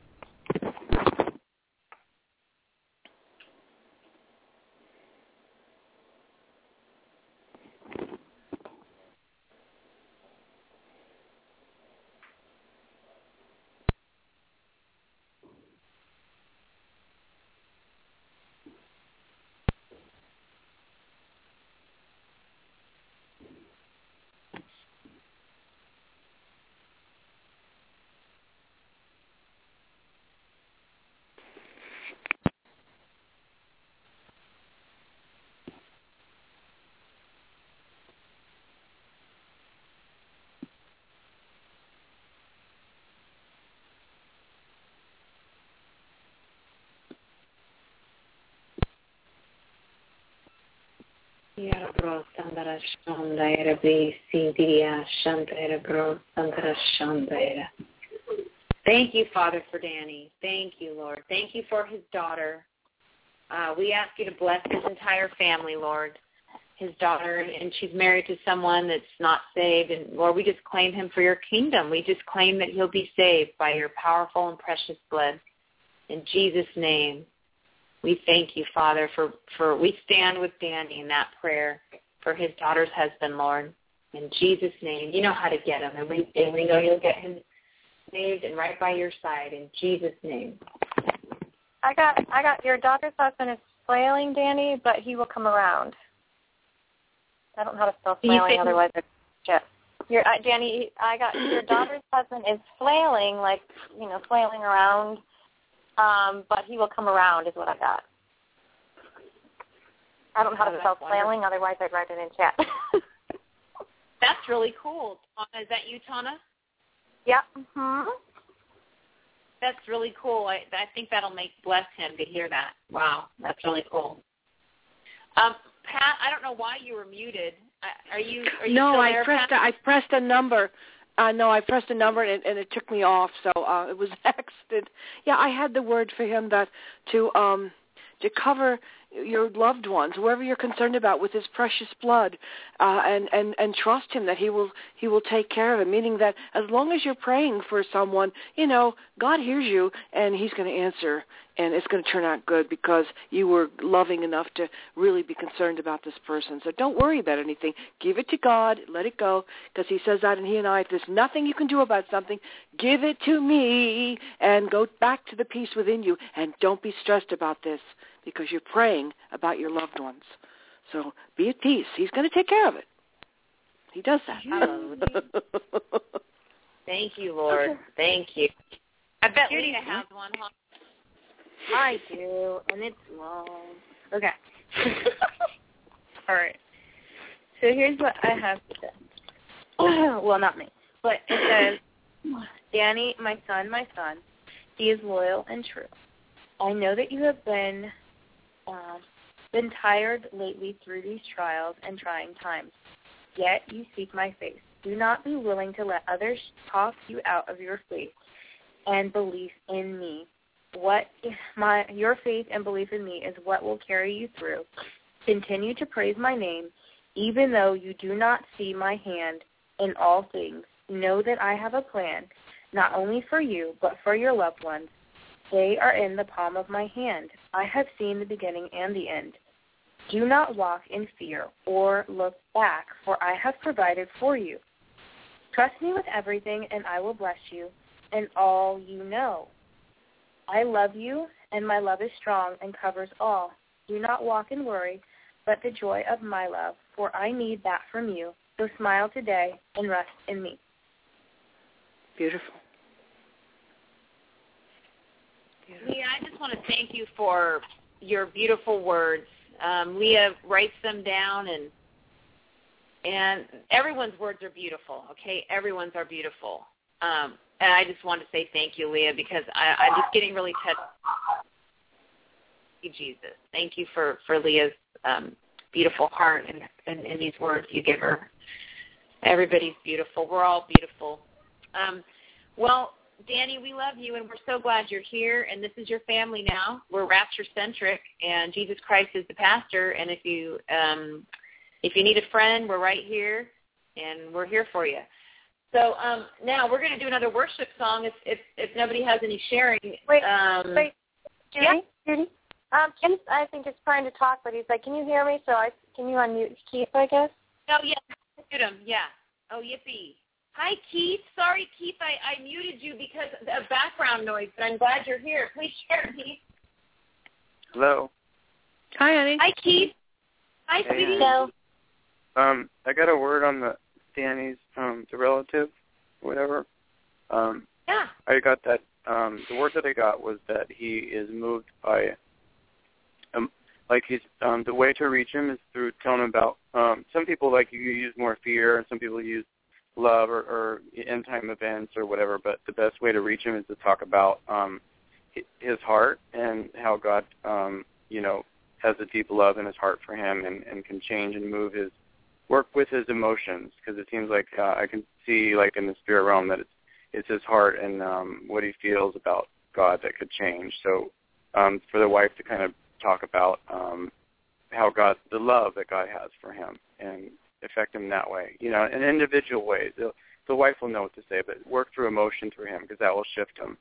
Thank you, Father, for Danny. Thank you, Lord. Thank you for his daughter. Uh, we ask you to bless his entire family, Lord. His daughter, and she's married to someone that's not saved. And, Lord, we just claim him for your kingdom. We just claim that he'll be saved by your powerful and precious blood. In Jesus' name, we thank you, Father, for, for we stand with Danny in that prayer for his daughter's husband, Lord. In Jesus' name, you know how to get him, and we, and we know you'll get him saved and right by your side. In Jesus' name. I got, I got your daughter's husband is flailing, Danny, but he will come around. I don't know how to spell flailing, otherwise it's just. Your, uh, Danny, I got your daughter's husband is flailing, like, you know, flailing around, um, but he will come around is what I got. I don't know how to spell flailing, otherwise I'd write it in chat. That's really cool. Tana, is that you, Tana? Yeah. Mm-hmm. That's really cool. I, I think that'll make bless him to hear that. Wow, that's really cool. Um, Pat, I don't know why you were muted. Are you? Are you no, still I there, pressed. Pat? A, I pressed a number. Uh, no, I pressed a number and, and it took me off. So uh, it was an accident. Yeah, I had the word for him that to um to cover your loved ones, whoever you're concerned about, with his precious blood, uh, and, and, and trust him that he will he will take care of it, meaning that as long as you're praying for someone, you know, God hears you and he's going to answer, and it's going to turn out good because you were loving enough to really be concerned about this person. So don't worry about anything. Give it to God. Let it go, because he says that, and he and I, if there's nothing you can do about something, give it to me and go back to the peace within you, and don't be stressed about this, because you're praying about your loved ones. So be at peace. He's going to take care of it. He does that. Thank you, Lord. Thank you. I bet Leah has one, huh? I do, and it's long. Okay. All right. So here's what I have to say. Well, not me, but it says, Danny, my son, my son, he is loyal and true. I know that you have been uh, been tired lately through these trials and trying times, yet you seek my face. Do not be willing to let others talk you out of your faith and belief in me. What my your faith and belief in me is what will carry you through. Continue to praise my name, even though you do not see my hand in all things. Know that I have a plan, not only for you, but for your loved ones. They are in the palm of my hand. I have seen the beginning and the end. Do not walk in fear or look back, for I have provided for you. Trust me with everything, and I will bless you and all you know. I love you, and my love is strong and covers all. Do not walk in worry, but the joy of my love, for I need that from you. So smile today and rest in me. Beautiful. Beautiful. Leah, I just want to thank you for your beautiful words. Um, Leah writes them down, and and everyone's words are beautiful, okay? Everyone's are beautiful. Um, and I just want to say thank you, Leah, because I, I'm just getting really touched. Thank you, Jesus. Thank you for, for Leah's um, beautiful heart and, and, and these words you give her. Everybody's beautiful. We're all beautiful. Um, well, Danny, we love you, and we're so glad you're here, and this is your family now. We're rapture-centric, and Jesus Christ is the pastor, and if you um, if you need a friend, we're right here, and we're here for you. So um, now we're going to do another worship song if, if if nobody has any sharing. Wait, um, wait, Judy, yeah? Judy. Um, Keith, I think is trying to talk, but he's like, "Can you hear me?" So I can you unmute Keith, I guess. Oh yeah, mute him. Yeah. Oh yippee. Hi Keith. Sorry Keith, I, I muted you because of background noise, but I'm glad you're here. Please share, Keith. Hello. Hi, honey. Hi Keith. Hi Hey, sweetie. Hello. Um, I got a word on the Danny's um the relative, whatever. Um, Yeah. I got that. Um, the word that I got was that he is moved by. Um, like he's um the way to reach him is through telling him about. Um, some people like you use more fear, and some people use love or, or end time events or whatever. But the best way to reach him is to talk about um his heart and how God um you know has a deep love in his heart for him and, and can change and move his. Work with his emotions, because it seems like uh, I can see, like in the spirit realm, that it's it's his heart and um, what he feels about God that could change. So, um, for the wife to kind of talk about um, how God, the love that God has for him, and affect him that way, you know, in individual ways. The, the wife will know what to say, but work through emotion through him, because that will shift him.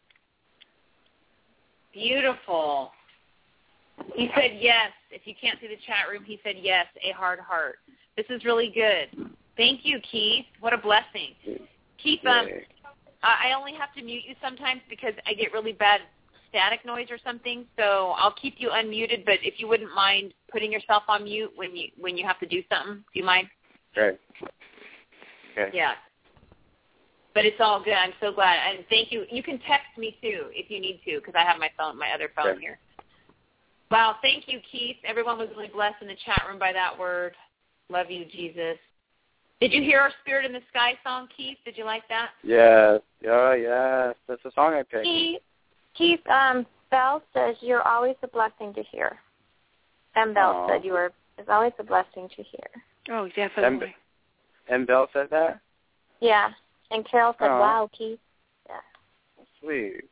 Beautiful. He said yes. If you can't see the chat room, he said yes, a hard heart. This is really good. Thank you, Keith. What a blessing. Keith, um, I only have to mute you sometimes because I get really bad static noise or something, so I'll keep you unmuted, but if you wouldn't mind putting yourself on mute when you when you have to do something, do you mind? Okay. Okay. Yeah. But it's all good. I'm so glad. And thank you. You can text me, too, if you need to, because I have my phone, my other phone okay. here. Wow, thank you, Keith. Everyone was really blessed in the chat room by that word. Love you, Jesus. Did you hear our Spirit in the Sky song, Keith? Did you like that? Yes. Yeah, yes. That's the song I picked. Keith, Keith um, Bell says you're always a blessing to hear. M. Bell Aww. said you were is always a blessing to hear. Oh, definitely. M. M. Bell said that? Yeah. And Carol said, Aww. wow, Keith. Yeah. Sweet.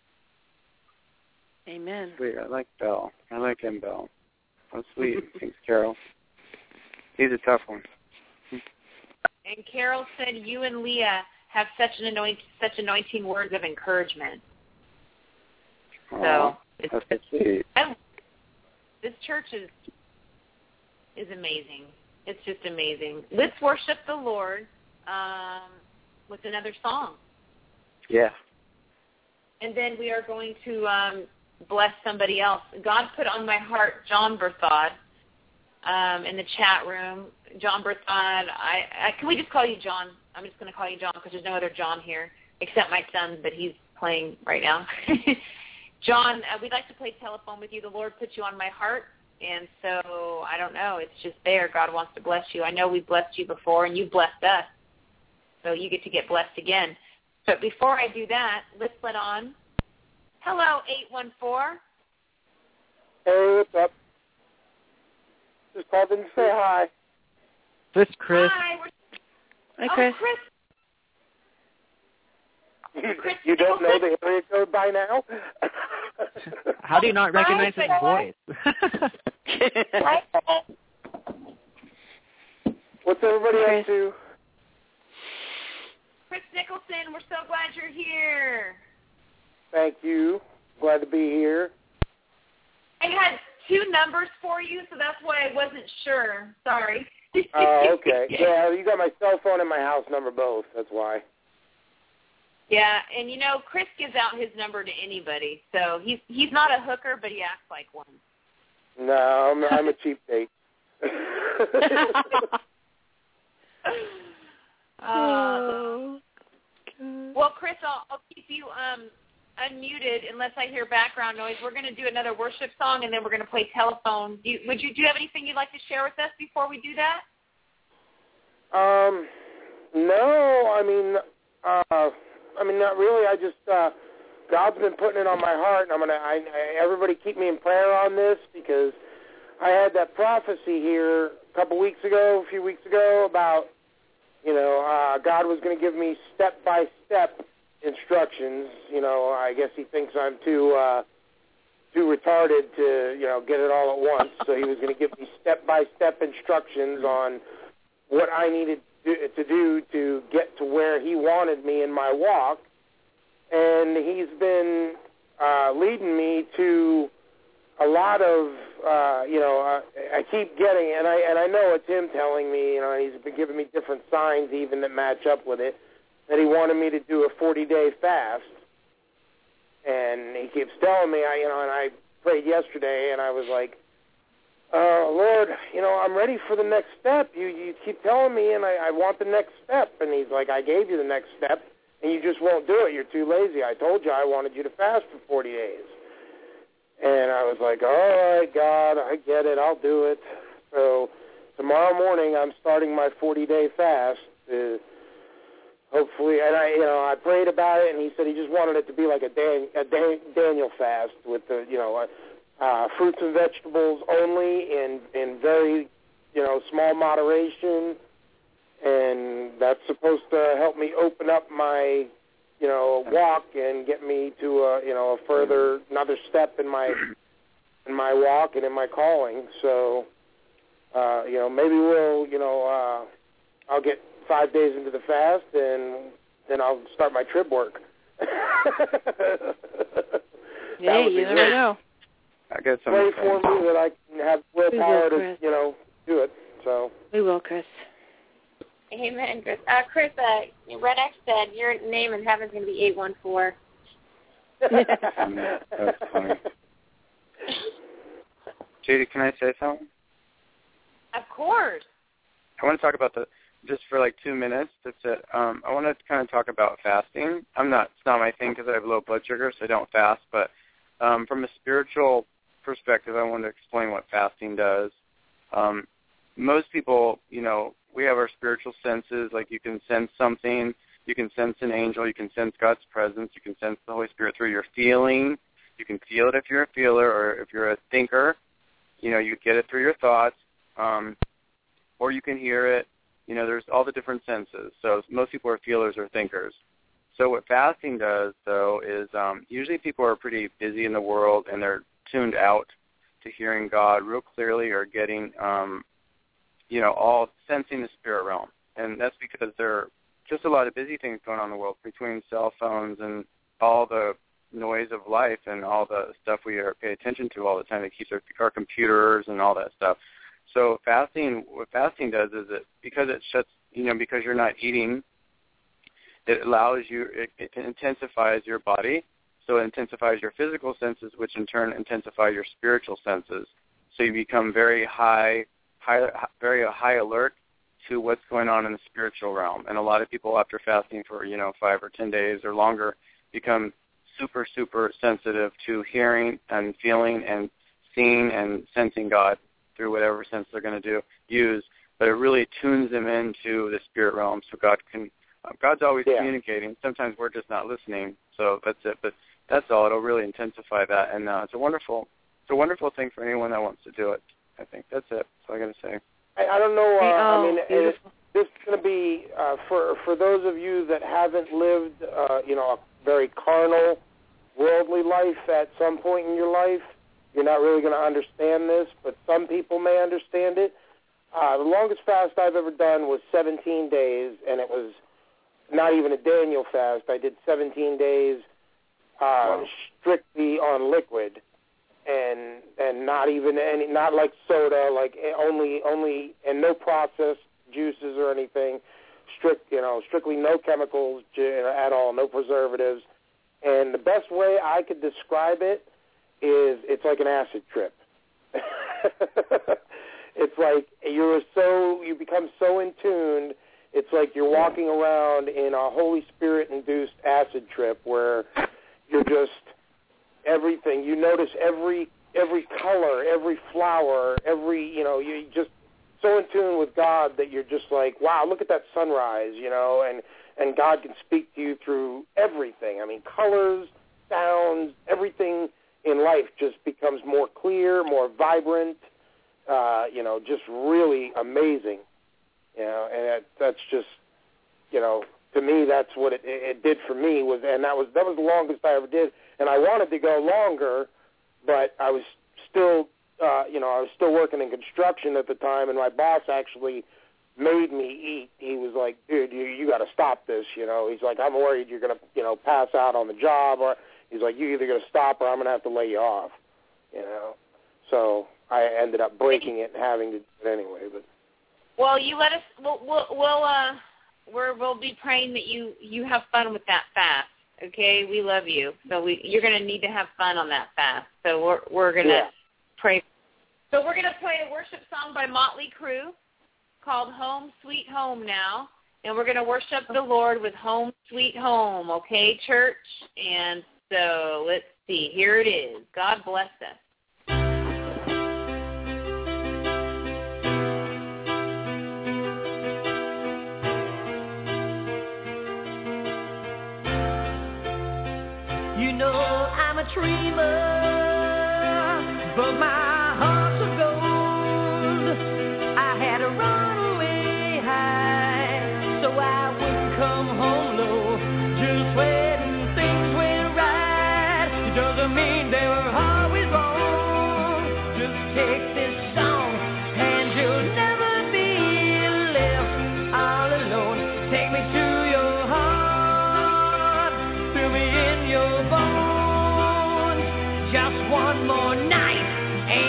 Amen. Sweet. I like Bell. I like him, Bell. That's sweet. Thanks, Carol. He's a tough one. And Carol said you and Leah have such an anoint, such anointing words of encouragement. Aww, so it's, that's so sweet. I, this church is is amazing. It's just amazing. Let's worship the Lord um, with another song. Yeah. And then we are going to um, bless somebody else. God put on my heart John Berthod um, in the chat room. John Berthod, I, I, can we just call you John? I'm just going to call you John because there's no other John here except my son, but he's playing right now. John, uh, we'd like to play telephone with you. The Lord put you on my heart, and so I don't know. It's just there. God wants to bless you. I know we've blessed you before, and you've blessed us, so you get to get blessed again. But before I do that, let's let on. Hello, eight one four. Hey, what's up? Just called in to say hi. This is Chris. Hi. We're... Hi, Chris. Oh, Chris. You, you don't know the area code by now? How do you not recognize his voice? What's everybody up to? Chris Nicholson, we're so glad you're here. Thank you. Glad to be here. I had two numbers for you, so that's why I wasn't sure. Sorry. Oh, okay. Yeah, you got my cell phone and my house number both. That's why. Yeah, and you know, Chris gives out his number to anybody, so he's he's not a hooker, but he acts like one. No, I'm, I'm a cheap date. uh, well, Chris, I'll, I'll keep you um, unmuted unless I hear background noise. We're going to do another worship song, and then we're going to play telephone. Do you, would you do you have anything you'd like to share with us before we do that? Um, no, I mean, uh, I mean, not really. I just, uh, God's been putting it on my heart, and I'm gonna. I, I, everybody keep me in prayer on this because I had that prophecy here a couple weeks ago, a few weeks ago, about, you know, uh, God was going to give me step by step instructions. You know, I guess he thinks I'm too uh, too retarded to, you know, get it all at once. So he was going to give me step by step instructions on what I needed to do to get to where he wanted me in my walk, and he's been uh, leading me to a lot of, uh, you know, uh, I keep getting, and I and I know it's him telling me, you know, he's been giving me different signs even that match up with it, that he wanted me to do a forty-day fast, and he keeps telling me, I, you know, and I prayed yesterday, and I was like, Uh, Lord, you know, I'm ready for the next step. You you keep telling me, and I, I want the next step. And he's like, I gave you the next step, and you just won't do it. You're too lazy. I told you I wanted you to fast for forty days. And I was like, all right, God, I get it. I'll do it. So tomorrow morning I'm starting my forty-day fast. Uh, hopefully, and I, you know, I prayed about it, and he said he just wanted it to be like a, Dan, a Dan, Daniel fast with the, you know, a, Uh, fruits and vegetables only in, in very, you know, small moderation, and that's supposed to help me open up my, you know, walk and get me to a, you know, a further, another step in my, in my walk and in my calling. So, uh, you know, maybe we'll, you know, uh, I'll get five days into the fast, and then I'll start my trib work. Yeah, you never know. I guess I'm pray for me that I can have willpower to, you know, do it. So we will, Chris. Amen, Chris. Uh, Chris, uh, Red X said your name in heaven's going to be eight one four. That's funny. J D, can I say something? Of course. I want to talk about the just for like two minutes. That's it. Um, I want to kind of talk about fasting. I'm not. It's not my thing because I have low blood sugar, so I don't fast. But um, from a spiritual perspective, I want to explain what fasting does. Um, most people, you know, we have our spiritual senses. Like you can sense something, you can sense an angel, you can sense God's presence, you can sense the Holy Spirit through your feeling. You can feel it if you're a feeler, or if you're a thinker, you know, you get it through your thoughts, um, or you can hear it. You know, there's all the different senses. So most people are feelers or thinkers. So what fasting does, though, is um, usually people are pretty busy in the world and they're tuned out to hearing God real clearly, or getting, um, you know, all sensing the spirit realm. And that's because there are just a lot of busy things going on in the world between cell phones and all the noise of life and all the stuff we are pay attention to all the time. It keeps our, our computers and all that stuff. So fasting, what fasting does is it, because it shuts, you know, because you're not eating, it allows you, it, it intensifies your body So it intensifies your physical senses, which in turn intensify your spiritual senses. So you become very high, high, very high alert to what's going on in the spiritual realm. And a lot of people, after fasting for, you know, five or ten days or longer, become super, super sensitive to hearing and feeling and seeing and sensing God through whatever sense they're going to do use. But it really tunes them into the spirit realm, so God can. Uh, God's always yeah. communicating. Sometimes we're just not listening. So that's it. But that's all. It'll really intensify that, and uh, it's a wonderful, it's a wonderful thing for anyone that wants to do it. I think that's it. That's all I got to say. I, I don't know. Uh, oh, I mean, it, this is going to be uh, for for those of you that haven't lived, uh, you know, a very carnal, worldly life at some point in your life. You're not really going to understand this, but some people may understand it. Uh, the longest fast I've ever done was seventeen days, and it was not even a Daniel fast. I did seventeen days uh, wow. strictly on liquid, and and not even any, not like soda, like only only and no processed juices or anything. Strict, you know, strictly no chemicals at all, no preservatives. And the best way I could describe it is it's like an acid trip. It's like you're so you become so in tune. It's like you're walking around in a Holy Spirit-induced acid trip where you're just everything. You notice every every color, every flower, every you know. You just so in tune with God that you're just like, wow, look at that sunrise, you know, and and God can speak to you through everything. I mean, colors, sounds, everything in life just becomes more clear, more vibrant. Uh, you know, just really amazing, you know, and that, that's just, you know, to me, that's what it, it did for me was, and that was that was the longest I ever did, and I wanted to go longer, but I was still, uh, you know, I was still working in construction at the time, and my boss actually made me eat. He was like, dude, you, you got to stop this, you know. He's like, I'm worried you're gonna, you know, pass out on the job, or he's like, you either got to stop or I'm gonna have to lay you off, you know. So I ended up breaking it and having to do it anyway. But well, you let us. We'll we'll, we'll uh we're, we'll be praying that you you have fun with that fast. Okay, we love you. So we you're going to need to have fun on that fast. So we're we're going to yeah. pray. So we're going to play a worship song by Motley Crue called "Home Sweet Home" now, and we're going to worship the Lord with "Home Sweet Home." Okay, church. And so let's see. Here it is. God bless us. You know I'm a dreamer, but my heart's of gold. I had to run away high, so I wouldn't come home low. Just when things went right, it doesn't mean they were always wrong. Just take this song, and you'll never be left all alone. Take me to your heart, fill me in your bones. Just one more night,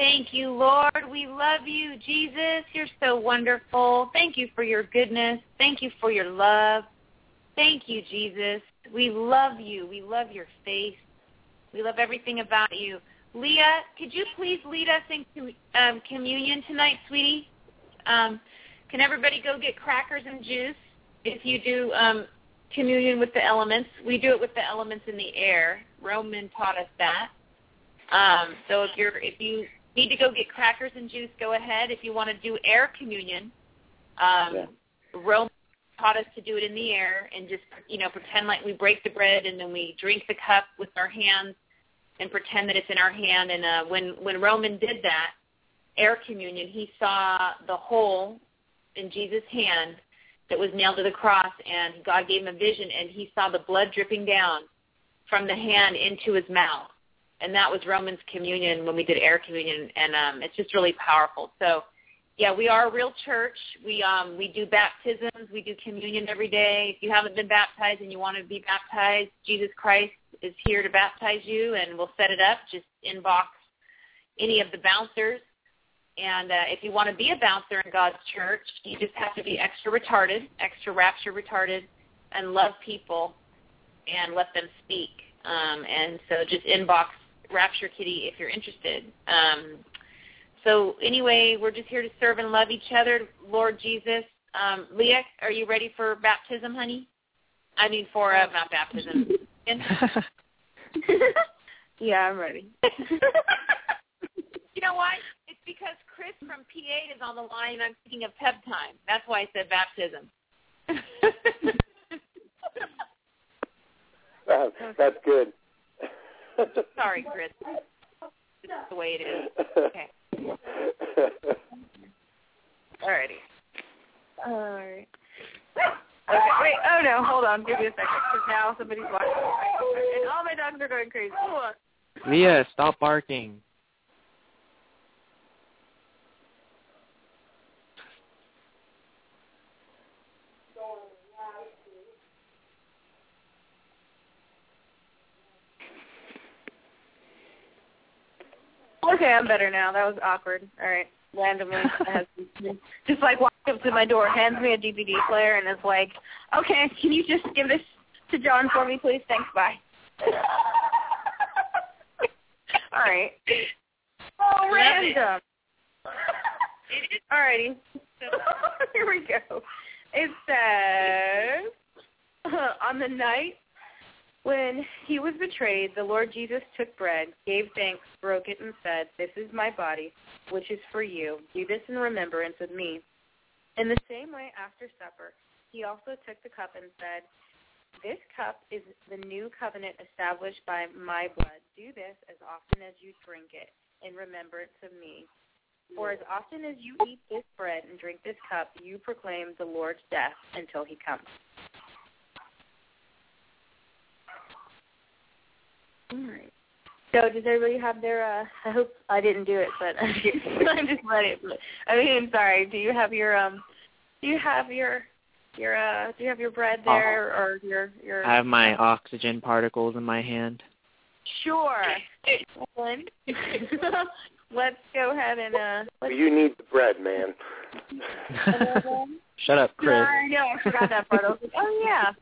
Thank you, Lord. We love you, Jesus. You're so wonderful. Thank you for your goodness. Thank you for your love. Thank you, Jesus. We love you. We love your face. We love everything about you. Leah, could you please lead us in um, communion tonight, sweetie? Um, can everybody go get crackers and juice if you do um, communion with the elements? We do it with the elements in the air. Roman taught us that. Um, so if you're if you need to go get crackers and juice, go ahead. If you want to do air communion, um, yeah. Roman taught us to do it in the air and just, you know, pretend like we break the bread and then we drink the cup with our hands and pretend that it's in our hand. And uh, when, when Roman did that, air communion, he saw the hole in Jesus' hand that was nailed to the cross, and God gave him a vision, and he saw the blood dripping down from the hand into his mouth. And that was Roman's communion when we did air communion, and um, it's just really powerful. So, yeah, we are a real church. We um, we do baptisms. We do communion every day. If you haven't been baptized and you want to be baptized, Jesus Christ is here to baptize you, and we'll set it up. Just inbox any of the bouncers. And uh, if you want to be a bouncer in God's church, you just have to be extra retarded, extra rapture retarded, and love people and let them speak. Um, and so just inbox Rapture Kitty if you're interested. Um, so anyway, we're just here to serve and love each other. Lord Jesus, um, Leah, are you ready for baptism, honey? I mean for uh, not baptism. Yeah, I'm ready. You know why? It's because Chris from P eight is on the line and I'm thinking of Pep Time. That's why I said baptism. uh, that's good. Sorry, Chris. It's the way it is. Okay. Alrighty. Alright. Okay, wait, oh no, hold on, give me a second, because now somebody's watching and all my dogs are going crazy. Leah, stop barking. Okay, I'm better now. That was awkward. All right, randomly, has, just like walked up to my door, hands me a D V D player, and is like, "Okay, can you just give this to John for me, please? Thanks, bye." All right. Oh, Love random. It is. Alrighty. Here we go. It says, on the night when he was betrayed, the Lord Jesus took bread, gave thanks, broke it, and said, "This is my body, which is for you. Do this in remembrance of me." In the same way, after supper, he also took the cup and said, "This cup is the new covenant established by my blood. Do this as often as you drink it in remembrance of me. For as often as you eat this bread and drink this cup, you proclaim the Lord's death until he comes." All right. So does everybody have their, uh, I hope I didn't do it, but I just let it. I mean, sorry, do you have your, um, do you have your, your, uh, do you have your bread there, or your, your? I have my oxygen particles in my hand. Sure. Let's go ahead and, uh. Let's You need the bread, man. Shut up, Chris. I know, I forgot that part. I was like, oh, yeah.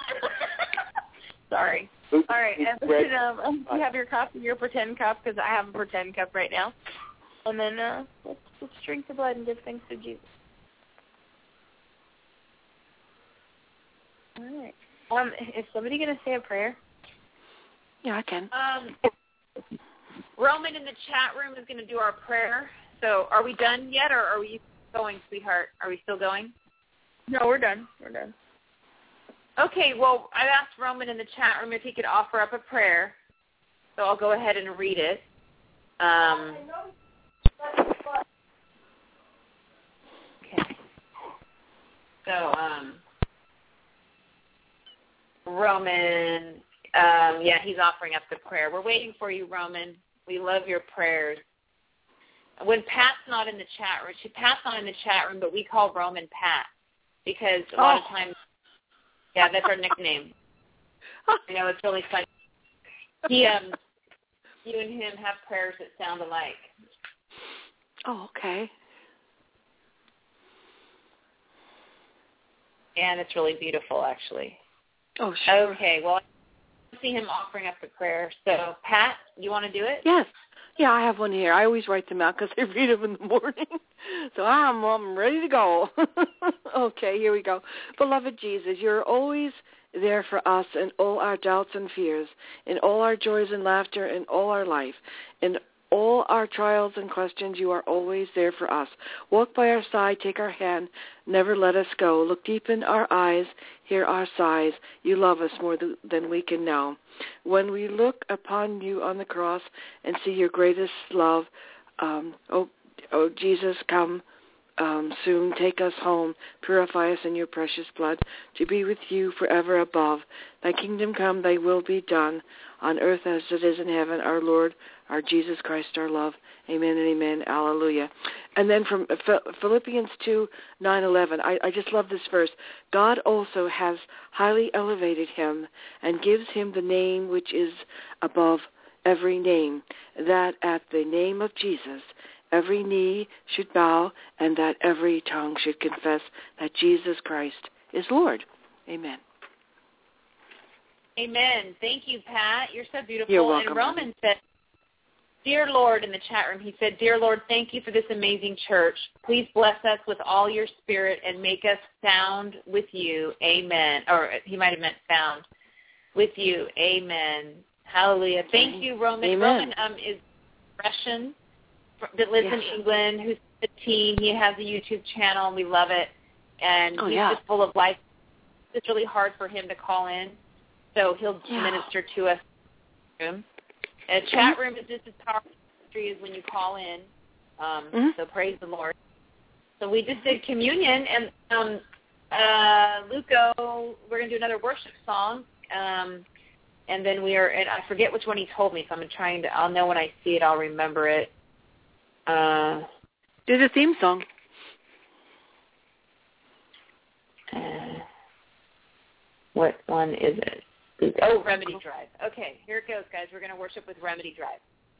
Sorry. Oops. All right, and then, um, you have your cup, your pretend cup, because I have a pretend cup right now. And then uh, let's, let's drink the blood and give thanks to Jesus. All right. Um, is somebody going to say a prayer? Yeah, I can. Um, Roman in the chat room is going to do our prayer. So are we done yet, or are we going, sweetheart? Are we still going? No, we're done. We're done. Okay, well, I asked Roman in the chat room if he could offer up a prayer, so I'll go ahead and read it. Um, okay. So, um, Roman, um, yeah, he's offering up the prayer. We're waiting for you, Roman. We love your prayers. When Pat's not in the chat room, she Pat's not in the chat room, but we call Roman Pat because a lot oh. of times. Yeah, that's our nickname. You know, it's really funny. He, um, you and him have prayers that sound alike. Oh, okay. And it's really beautiful, actually. Oh, sure. Okay, well, I see him offering up a prayer. So, Pat, you want to do it? Yes. Yeah, I have one here. I always write them out because I read them in the morning. So I'm, I'm ready to go. Okay, here we go. Beloved Jesus, you're always there for us in all our doubts and fears, in all our joys and laughter, in all our life, in all our trials and questions. You are always there for us. Walk by our side, take our hand, never let us go. Look deep in our eyes, hear our sighs. You love us more th- than we can know. When we look upon you on the cross and see your greatest love, um, oh, oh Jesus, come um, soon. Take us home. Purify us in your precious blood to be with you forever above. Thy kingdom come, thy will be done on earth as it is in heaven. Our Lord, our Jesus Christ, our love. Amen and amen. Alleluia. And then from Philippians two, nine, eleven, I, I just love this verse. God also has highly elevated him and gives him the name which is above every name, that at the name of Jesus every knee should bow and that every tongue should confess that Jesus Christ is Lord. Amen. Amen. Thank you, Pat. You're so beautiful. You're welcome. And Roman said, Dear Lord, in the chat room, he said, Dear Lord, thank you for this amazing church. Please bless us with all your spirit and make us sound with you. Amen. Or he might have meant found with you. Amen. Hallelujah. Thank you, Roman. Amen. Roman um, is Russian that lives yes. in England, who's fifteen. He has a YouTube channel, and we love it. And oh, he's yeah. just full of life. It's really hard for him to call in, so he'll yeah. minister to us. A chat room is just as powerful as when you call in. Um, mm-hmm. So praise the Lord. So we just did communion, and um, uh, Luco, we're going to do another worship song. Um, and then we are, and I forget which one he told me, so I'm trying to, I'll know when I see it, I'll remember it. Uh, do the theme song. Uh, what one is it? Oh, Remedy Drive. Okay, here it goes, guys. We're going to worship with Remedy Drive.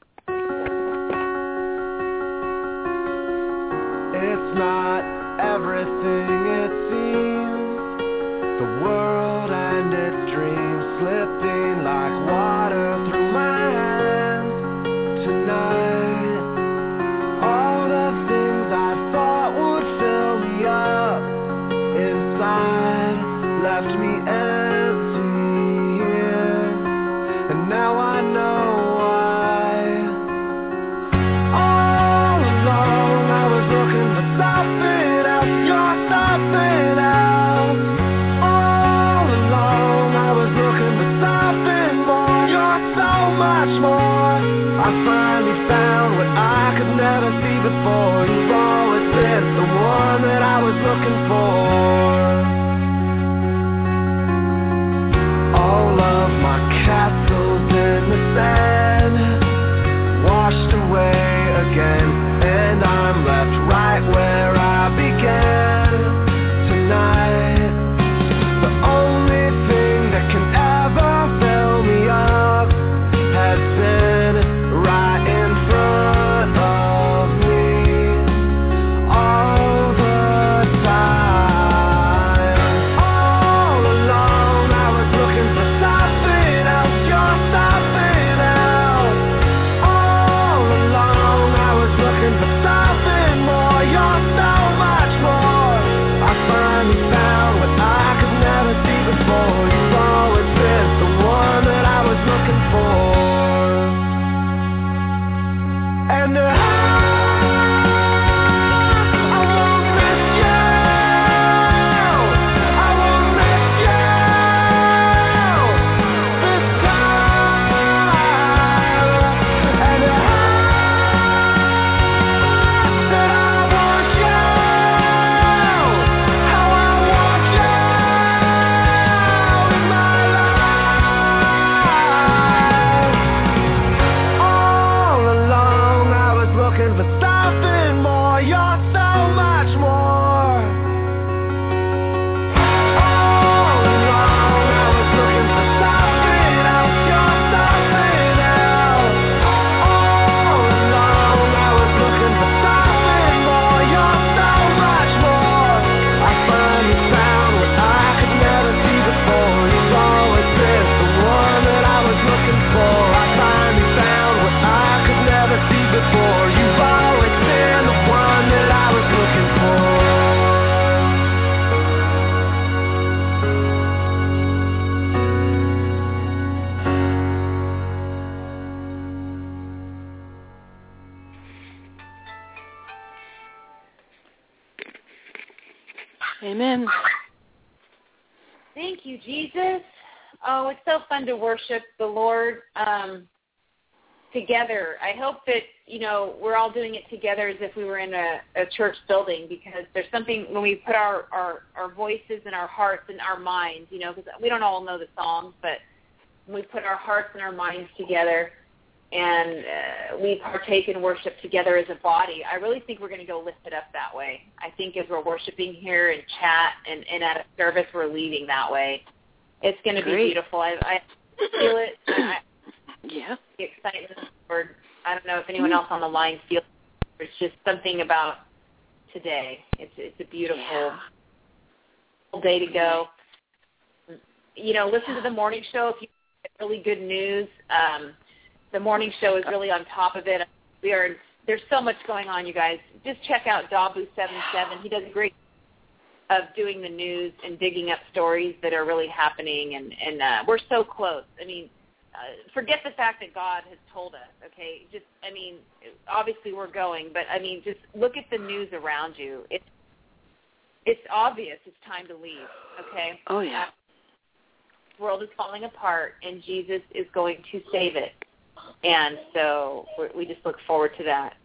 It's not everything it seems. The world and its dreams slipping like water through my hands tonight. All the things I thought would fill me up inside left me empty here, and now I know why. All along I was looking for something else, you're something else. All along I Amen. Thank you, Jesus. Oh, it's so fun to worship the Lord um, together. I hope that, you know, we're all doing it together as if we were in a, a church building, because there's something when we put our, our, our voices and our hearts and our minds, you know, because we don't all know the songs, but when we put our hearts and our minds together and uh, we partake in worship together as a body, I really think we're going to go lift it up that way. I think as we're worshiping here and chat and, and at a service, we're leaving that way. It's going to be Great. beautiful. I, I feel it. I, Yeah. the excitement. Or I don't know if anyone else on the line feels it. There's just something about today. It's it's a beautiful Yeah. day to go. You know, listen to the morning show if you get really good news. Um, the morning show is really on top of it. We are there's so much going on, you guys. Just check out Dabu seventy-seven. He does a great of doing the news and digging up stories that are really happening, and and uh, we're so close. I mean, uh, forget the fact that God has told us. Okay, just I mean, obviously we're going, but I mean, just look at the news around you. It's it's obvious. It's time to leave. Okay. Oh yeah. The world is falling apart, and Jesus is going to save it. And so we're, we just look forward to that.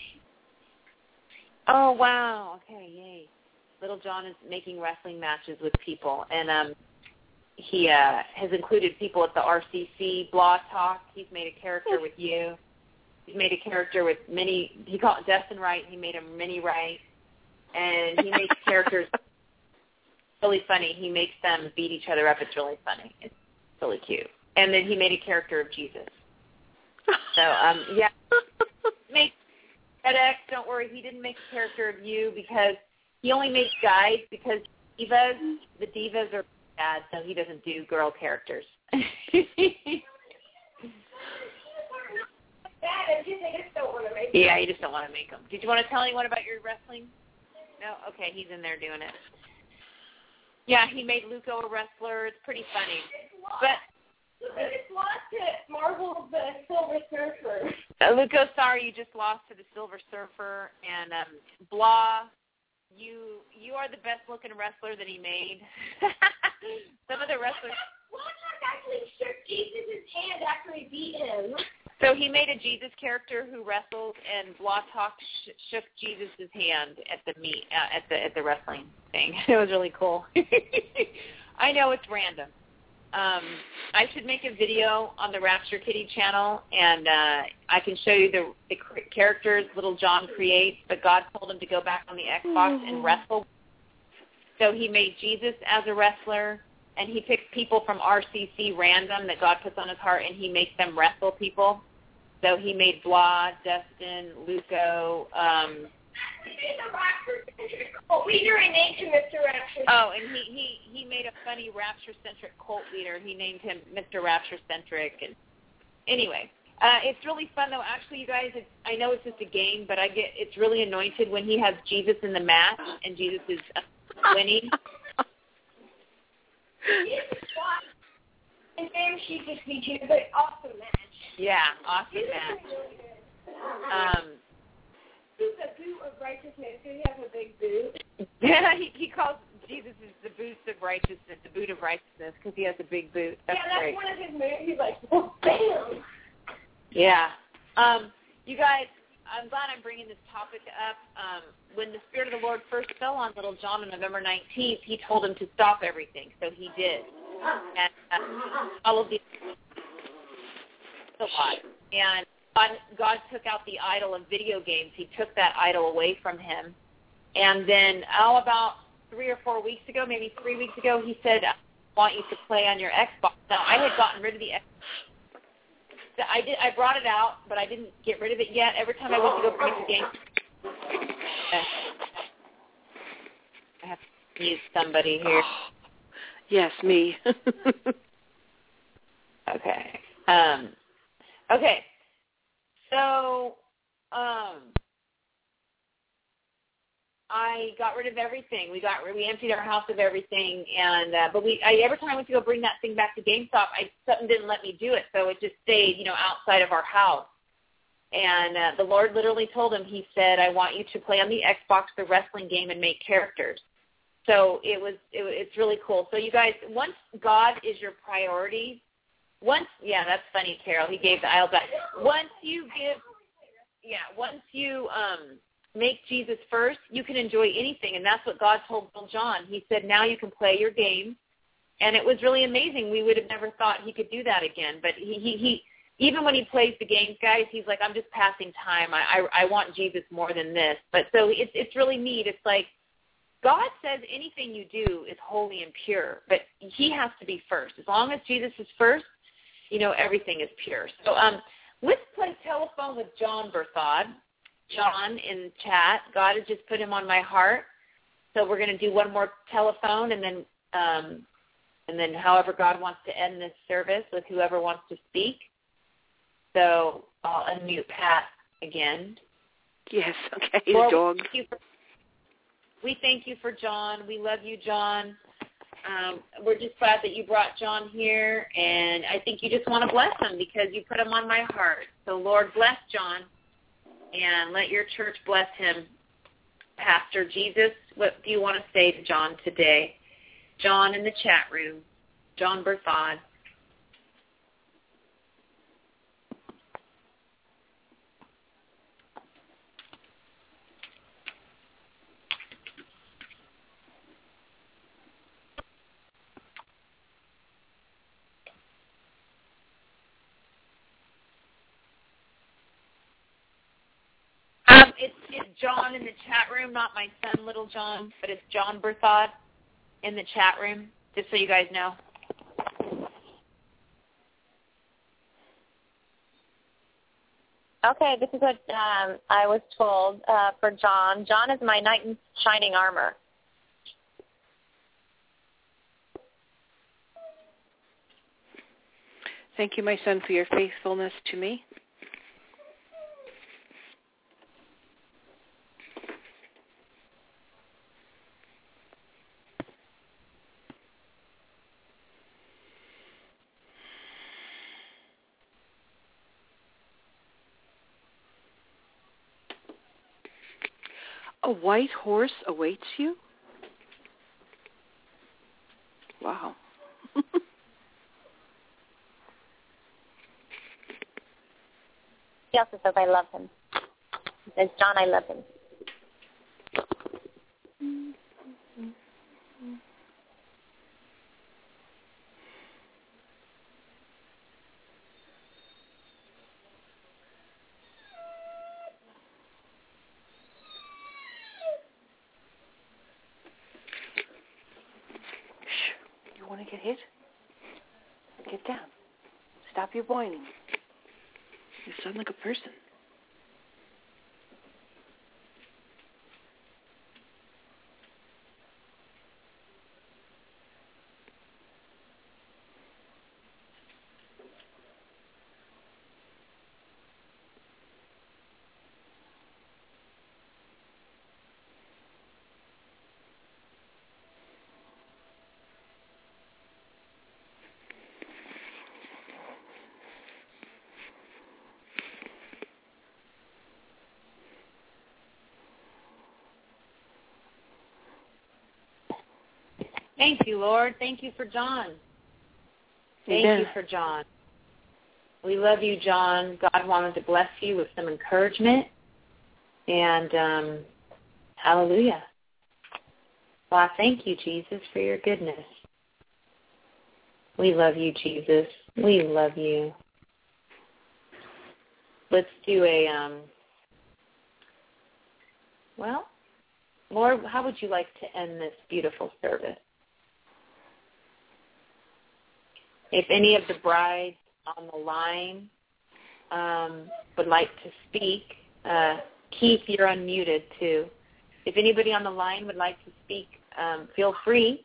Oh, wow. Okay, yay. Little John is making wrestling matches with people, and um, he uh, has included people at the R C C Blog Talk. He's made a character with you. He's made a character with Minnie. He called it Destin Wright. He made him Minnie Wright. And he makes characters really funny. He makes them beat each other up. It's really funny. It's really cute. And then he made a character of Jesus. So, um, yeah. Make FedEx, don't worry, he didn't make a character of you because he only makes guys because divas, the divas are bad, so he doesn't do girl characters. Yeah, you just don't want to make them. Did you want to tell anyone about your wrestling? No? Okay, he's in there doing it. Yeah, he made Luco a wrestler. It's pretty funny. But I just lost to Marvel the Silver Surfer. Uh, Luco, sorry, you just lost to the Silver Surfer. And um, Blah, you you are the best-looking wrestler that he made. Some of the wrestlers... Blahtalk actually shook Jesus' hand after he beat him. So he made a Jesus character who wrestled, and Blahtalk sh- shook Jesus' hand at the meet uh, at the at the wrestling thing. It was really cool. I know it's random. Um, I should make a video on the Rapture Kitty channel, and uh, I can show you the, the characters Little John creates, but God told him to go back on the Xbox and wrestle. So he made Jesus as a wrestler, and he picks people from R C C random that God puts on his heart, and he makes them wrestle people. So he made Blah, Dustin, Luco. Um, Cult leader and named him Mister Rapture. Oh, and he, he, he made a funny Rapture-centric cult leader. He named him Mister Rapture-centric. And anyway, uh, it's really fun, though. Actually, you guys, it's, I know it's just a game, but I get it's really anointed when he has Jesus in the match, and Jesus is uh, winning. And then she just beat you, but awesome match. Yeah, awesome match. Um, He's the boot of righteousness. So he has a big boot. Yeah, he, he calls Jesus is the boot of righteousness, the boot of righteousness, because he has a big boot. That's yeah, that's great. one of his moves. He's like, oh, bam. Yeah. Um, you guys, I'm glad I'm bringing this topic up. Um, when the Spirit of the Lord first fell on Little John on November nineteenth, he told him to stop everything, so he did. And uh, all of the a lot. And God, God took out the idol of video games. He took that idol away from him. And then, oh, about three or four weeks ago, maybe three weeks ago, he said, I want you to play on your Xbox. Now, I had gotten rid of the Xbox. I did. I brought it out, but I didn't get rid of it yet. Every time I went to go bring the game, I have to use somebody here. Yes, me. Okay. Um, okay. So, um, I got rid of everything. We got we emptied our house of everything, and uh, but we I, every time I went to go bring that thing back to GameStop, I something didn't let me do it, so it just stayed, you know, outside of our house. And uh, the Lord literally told him, He said, "I want you to play on the Xbox, the wrestling game, and make characters." so it was it, it's really cool. So you guys, once God is your priority, once yeah, that's funny, Carol. He gave the aisle back. Once you give, yeah, once you um, make Jesus first, you can enjoy anything, and that's what God told Bill John. He said, now you can play your game, and it was really amazing. We would have never thought he could do that again, but he he. he even when he plays the games, guys, he's like, I'm just passing time. I, I I want Jesus more than this. But so it's it's really neat. It's like God says anything you do is holy and pure, but he has to be first. As long as Jesus is first, you know, everything is pure. So um, let's play telephone with John Berthod. John in chat. God has just put him on my heart. So we're going to do one more telephone, and then um, and then however God wants to end this service with whoever wants to speak. So I'll unmute Pat again. Yes, okay, his Lord, dog. We thank, you for, we thank you for John. We love you, John. Um, we're just glad that you brought John here, and I think you just want to bless him because you put him on my heart. So, Lord, bless John, and let your church bless him. Pastor Jesus, what do you want to say to John today? John in the chat room, John Berthod. Um, it's, it's John in the chat room, not my son, little John, but it's John Berthod in the chat room, just so you guys know. Okay, this is what um, I was told uh, for John. John is my knight in shining armor. Thank you, my son, for your faithfulness to me. A white horse awaits you? Wow. He also says, I love him. He says, John, I love him. You want to get hit? Get down. Stop your whining. You sound like a person. Thank you, Lord. Thank you for John. Thank Amen. you for John. We love you, John. God wanted to bless you with some encouragement. And um, hallelujah. Well, I thank you, Jesus, for your goodness. We love you, Jesus. We love you. Let's do a, um, well, Lord, how would you like to end this beautiful service? If any of the brides on the line um, would like to speak, uh, Keith, you're unmuted too. If anybody on the line would like to speak, um, feel free.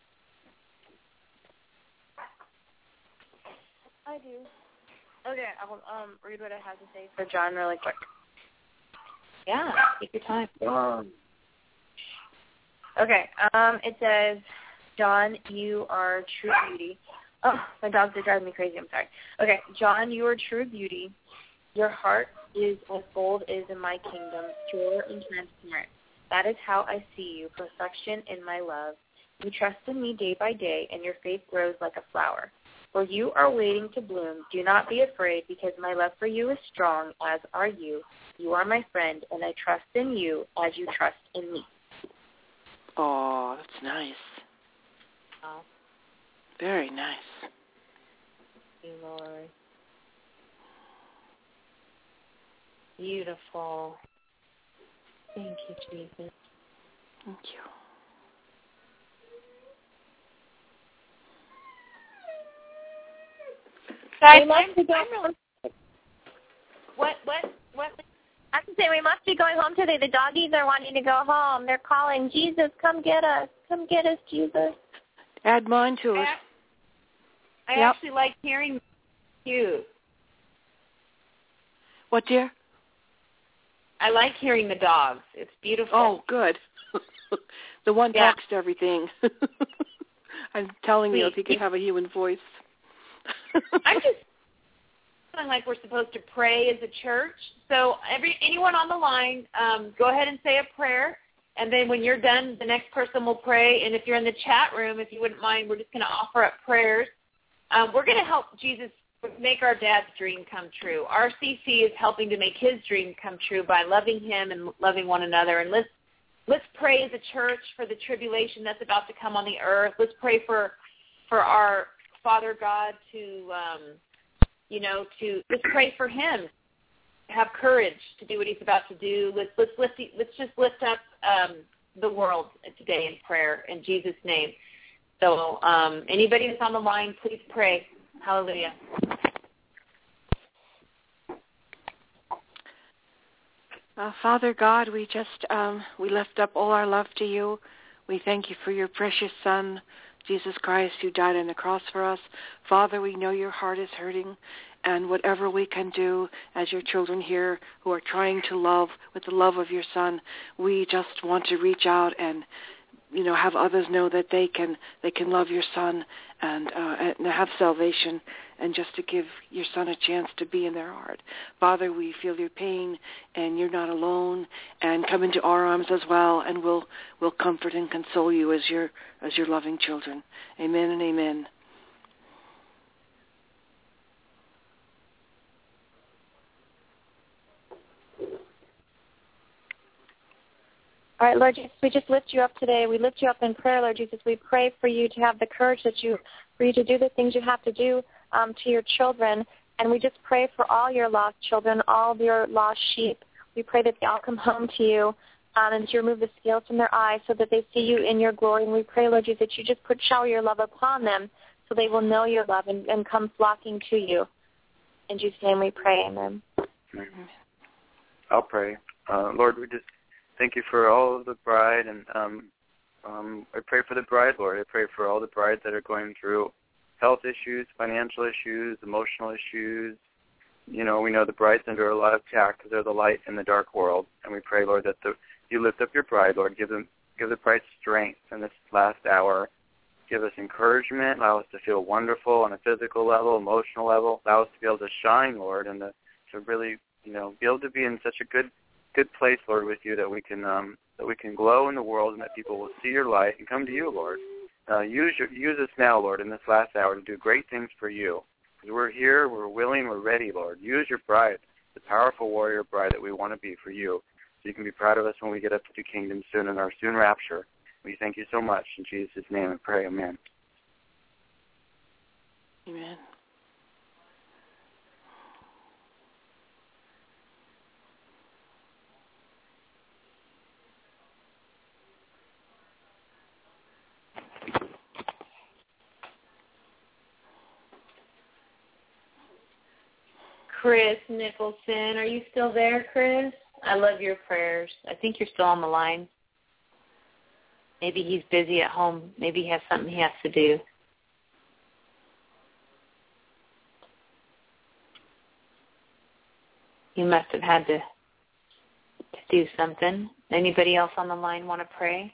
I do. Okay, I will um, read what I have to say for John really quick. Yeah, take your time. Um, okay, um, it says, John, you are true beauty. Oh, my dogs are driving me crazy. I'm sorry. Okay, John, you are true beauty. Your heart is as gold is in my kingdom, pure and transparent. That is how I see you, perfection in my love. You trust in me day by day, and your faith grows like a flower. For you are waiting to bloom. Do not be afraid, because my love for you is strong, as are you. You are my friend, and I trust in you as you trust in me. Oh, that's nice. Oh. Very nice. Thank you, Lord. Beautiful. Thank you, Jesus. Thank you. Guys, I'm to go. What, what, what? I have to say, we must be going home today. The doggies are wanting to go home. They're calling, Jesus, come get us. Come get us, Jesus. Add mine to it. I yep. actually like hearing you. What, dear? I like hearing the dogs. It's beautiful. Oh, good. The one yeah. talks to everything. I'm telling Sweet. you, if he could have a human voice. I'm just feeling like we're supposed to pray as a church. So every anyone on the line, um, go ahead and say a prayer. And then when you're done, the next person will pray. And if you're in the chat room, if you wouldn't mind, we're just going to offer up prayers. Um, we're going to help Jesus make our dad's dream come true. R C C is helping to make his dream come true by loving him and loving one another. And let's let's pray as a church for the tribulation that's about to come on the earth. Let's pray for for our Father God to, um, you know, to let's pray for him. Have courage to do what he's about to do. Let's let's lift let's just lift up um, the world today in prayer in Jesus' name. So um, anybody that's on the line, please pray. Hallelujah. Uh, Father God, we just um, we lift up all our love to you. We thank you for your precious Son, Jesus Christ, who died on the cross for us. Father, we know your heart is hurting, and whatever we can do as your children here who are trying to love with the love of your Son, we just want to reach out and, you know, have others know that they can they can love your Son and, uh, and have salvation, and just to give your Son a chance to be in their heart. Father, we feel your pain, and you're not alone, and come into our arms as well, and we'll we'll comfort and console you as your as your loving children. Amen and amen. All right, Lord Jesus, we just lift you up today. We lift you up in prayer, Lord Jesus. We pray for you to have the courage that you, for you to do the things you have to do um, to your children. And we just pray for all your lost children, all of your lost sheep. We pray that they all come home to you um, and that you remove the scales from their eyes so that they see you in your glory. And we pray, Lord Jesus, that you just put shower your love upon them so they will know your love and, and come flocking to you. In Jesus' name we pray, amen. I'll pray. Uh, Lord, we just thank you for all of the bride, and um, um, I pray for the bride, Lord. I pray for all the brides that are going through health issues, financial issues, emotional issues. You know, we know the bride's under a lot of attack because they're the light in the dark world, and we pray, Lord, that the, you lift up your bride, Lord. Give them, give the bride strength in this last hour. Give us encouragement. Allow us to feel wonderful on a physical level, emotional level. Allow us to be able to shine, Lord, and to, to really, you know, be able to be in such a good good place, Lord, with you, that we can um, that we can glow in the world and that people will see your light and come to you, Lord. Uh, use your, use us now, Lord, in this last hour to do great things for you. Because we're here, we're willing, we're ready, Lord. Use your bride, the powerful warrior bride that we want to be for you, so you can be proud of us when we get up to the kingdom soon in our soon rapture. We thank you so much. In Jesus' name I pray, amen. Amen. Chris Nicholson, are you still there, Chris? I love your prayers. I think you're still on the line. Maybe he's busy at home. Maybe he has something he has to do. He must have had to, to do something. Anybody else on the line want to pray?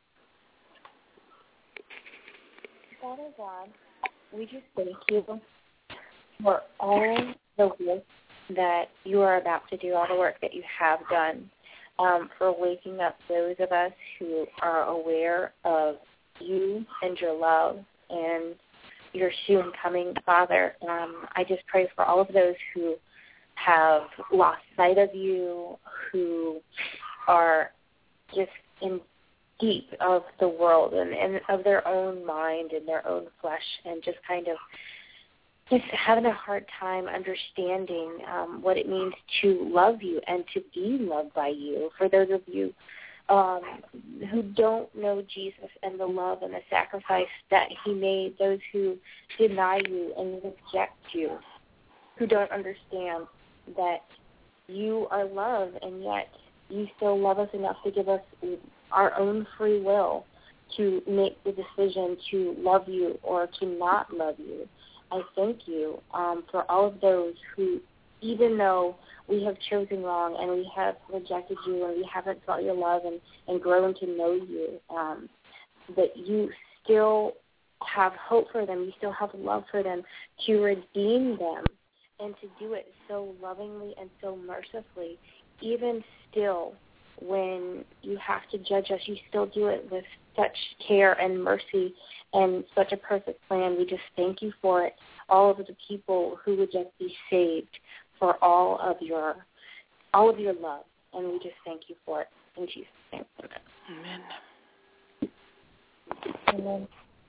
Father God, we just thank you for all the work that you are about to do, all the work that you have done. um, for waking up those of us who are aware of you and your love and your soon coming, Father. Um, I just pray for all of those who have lost sight of you, who are just in deep of the world and, and of their own mind and their own flesh, and just kind of just having a hard time understanding um, what it means to love you and to be loved by you. For those of you um, who don't know Jesus and the love and the sacrifice that he made, those who deny you and reject you, who don't understand that you are love and yet you still love us enough to give us our own free will to make the decision to love you or to not love you. I thank you um, for all of those who, even though we have chosen wrong and we have rejected you and we haven't felt your love and, and grown to know you, um, that you still have hope for them, you still have love for them, to redeem them and to do it so lovingly and so mercifully. Even still, when you have to judge us, you still do it with such care and mercy and such a perfect plan. We just thank you for it. All of the people who would just be saved, for all of your all of your love, and we just thank you for it. In Jesus' name. Amen. Amen.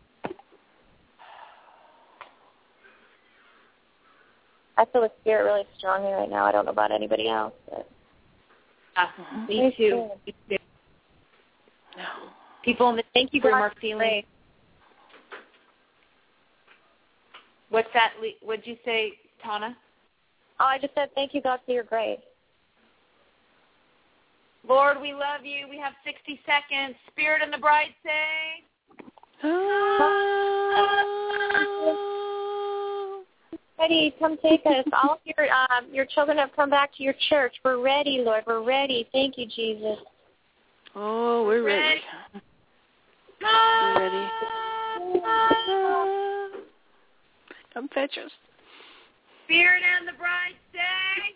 I feel the Spirit really strongly right now. I don't know about anybody else, but Uh, me too. Me too. No. People in the thank you for our feeling. What's that? What'd you say, Tana? Oh, I just said thank you, God, for your grace. Lord, we love you. We have sixty seconds. Spirit and the bride say. Ready, come take us. All of your um, your children have come back to your church. We're ready, Lord. We're ready. Thank you, Jesus. Oh, we're ready. We're ready. Come fetch us. Spirit and the bride say.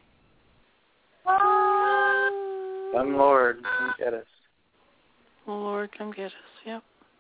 Come, Lord, come get us. Lord, come get us. Yep.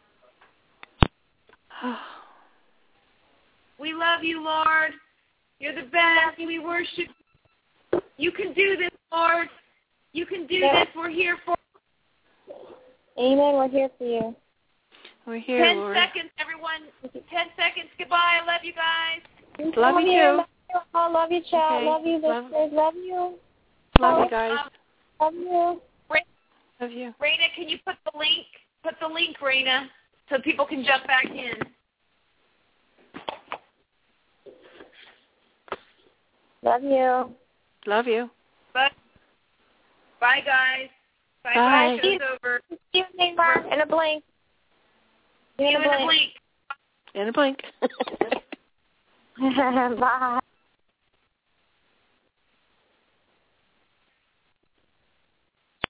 We love you, Lord. You're the best. We worship you. You can do this, Lord. You can do yeah. this. We're here for Amen. We're here for you. We're here, Ten Lord. seconds, everyone. Ten seconds. Goodbye. I love you guys. Love, love you, too. I love you, chat. Okay. Love you, love, listeners. Love you. Love you, guys. Um, love you. Love you. Raina, can you put the link, put the link, Raina, so people can jump back in? Love you. Love you. Bye. Bye, guys. Bye, Bye. bye. Show's over. See you, Neymar. In a blink. See you in a blink. In a blink. Bye.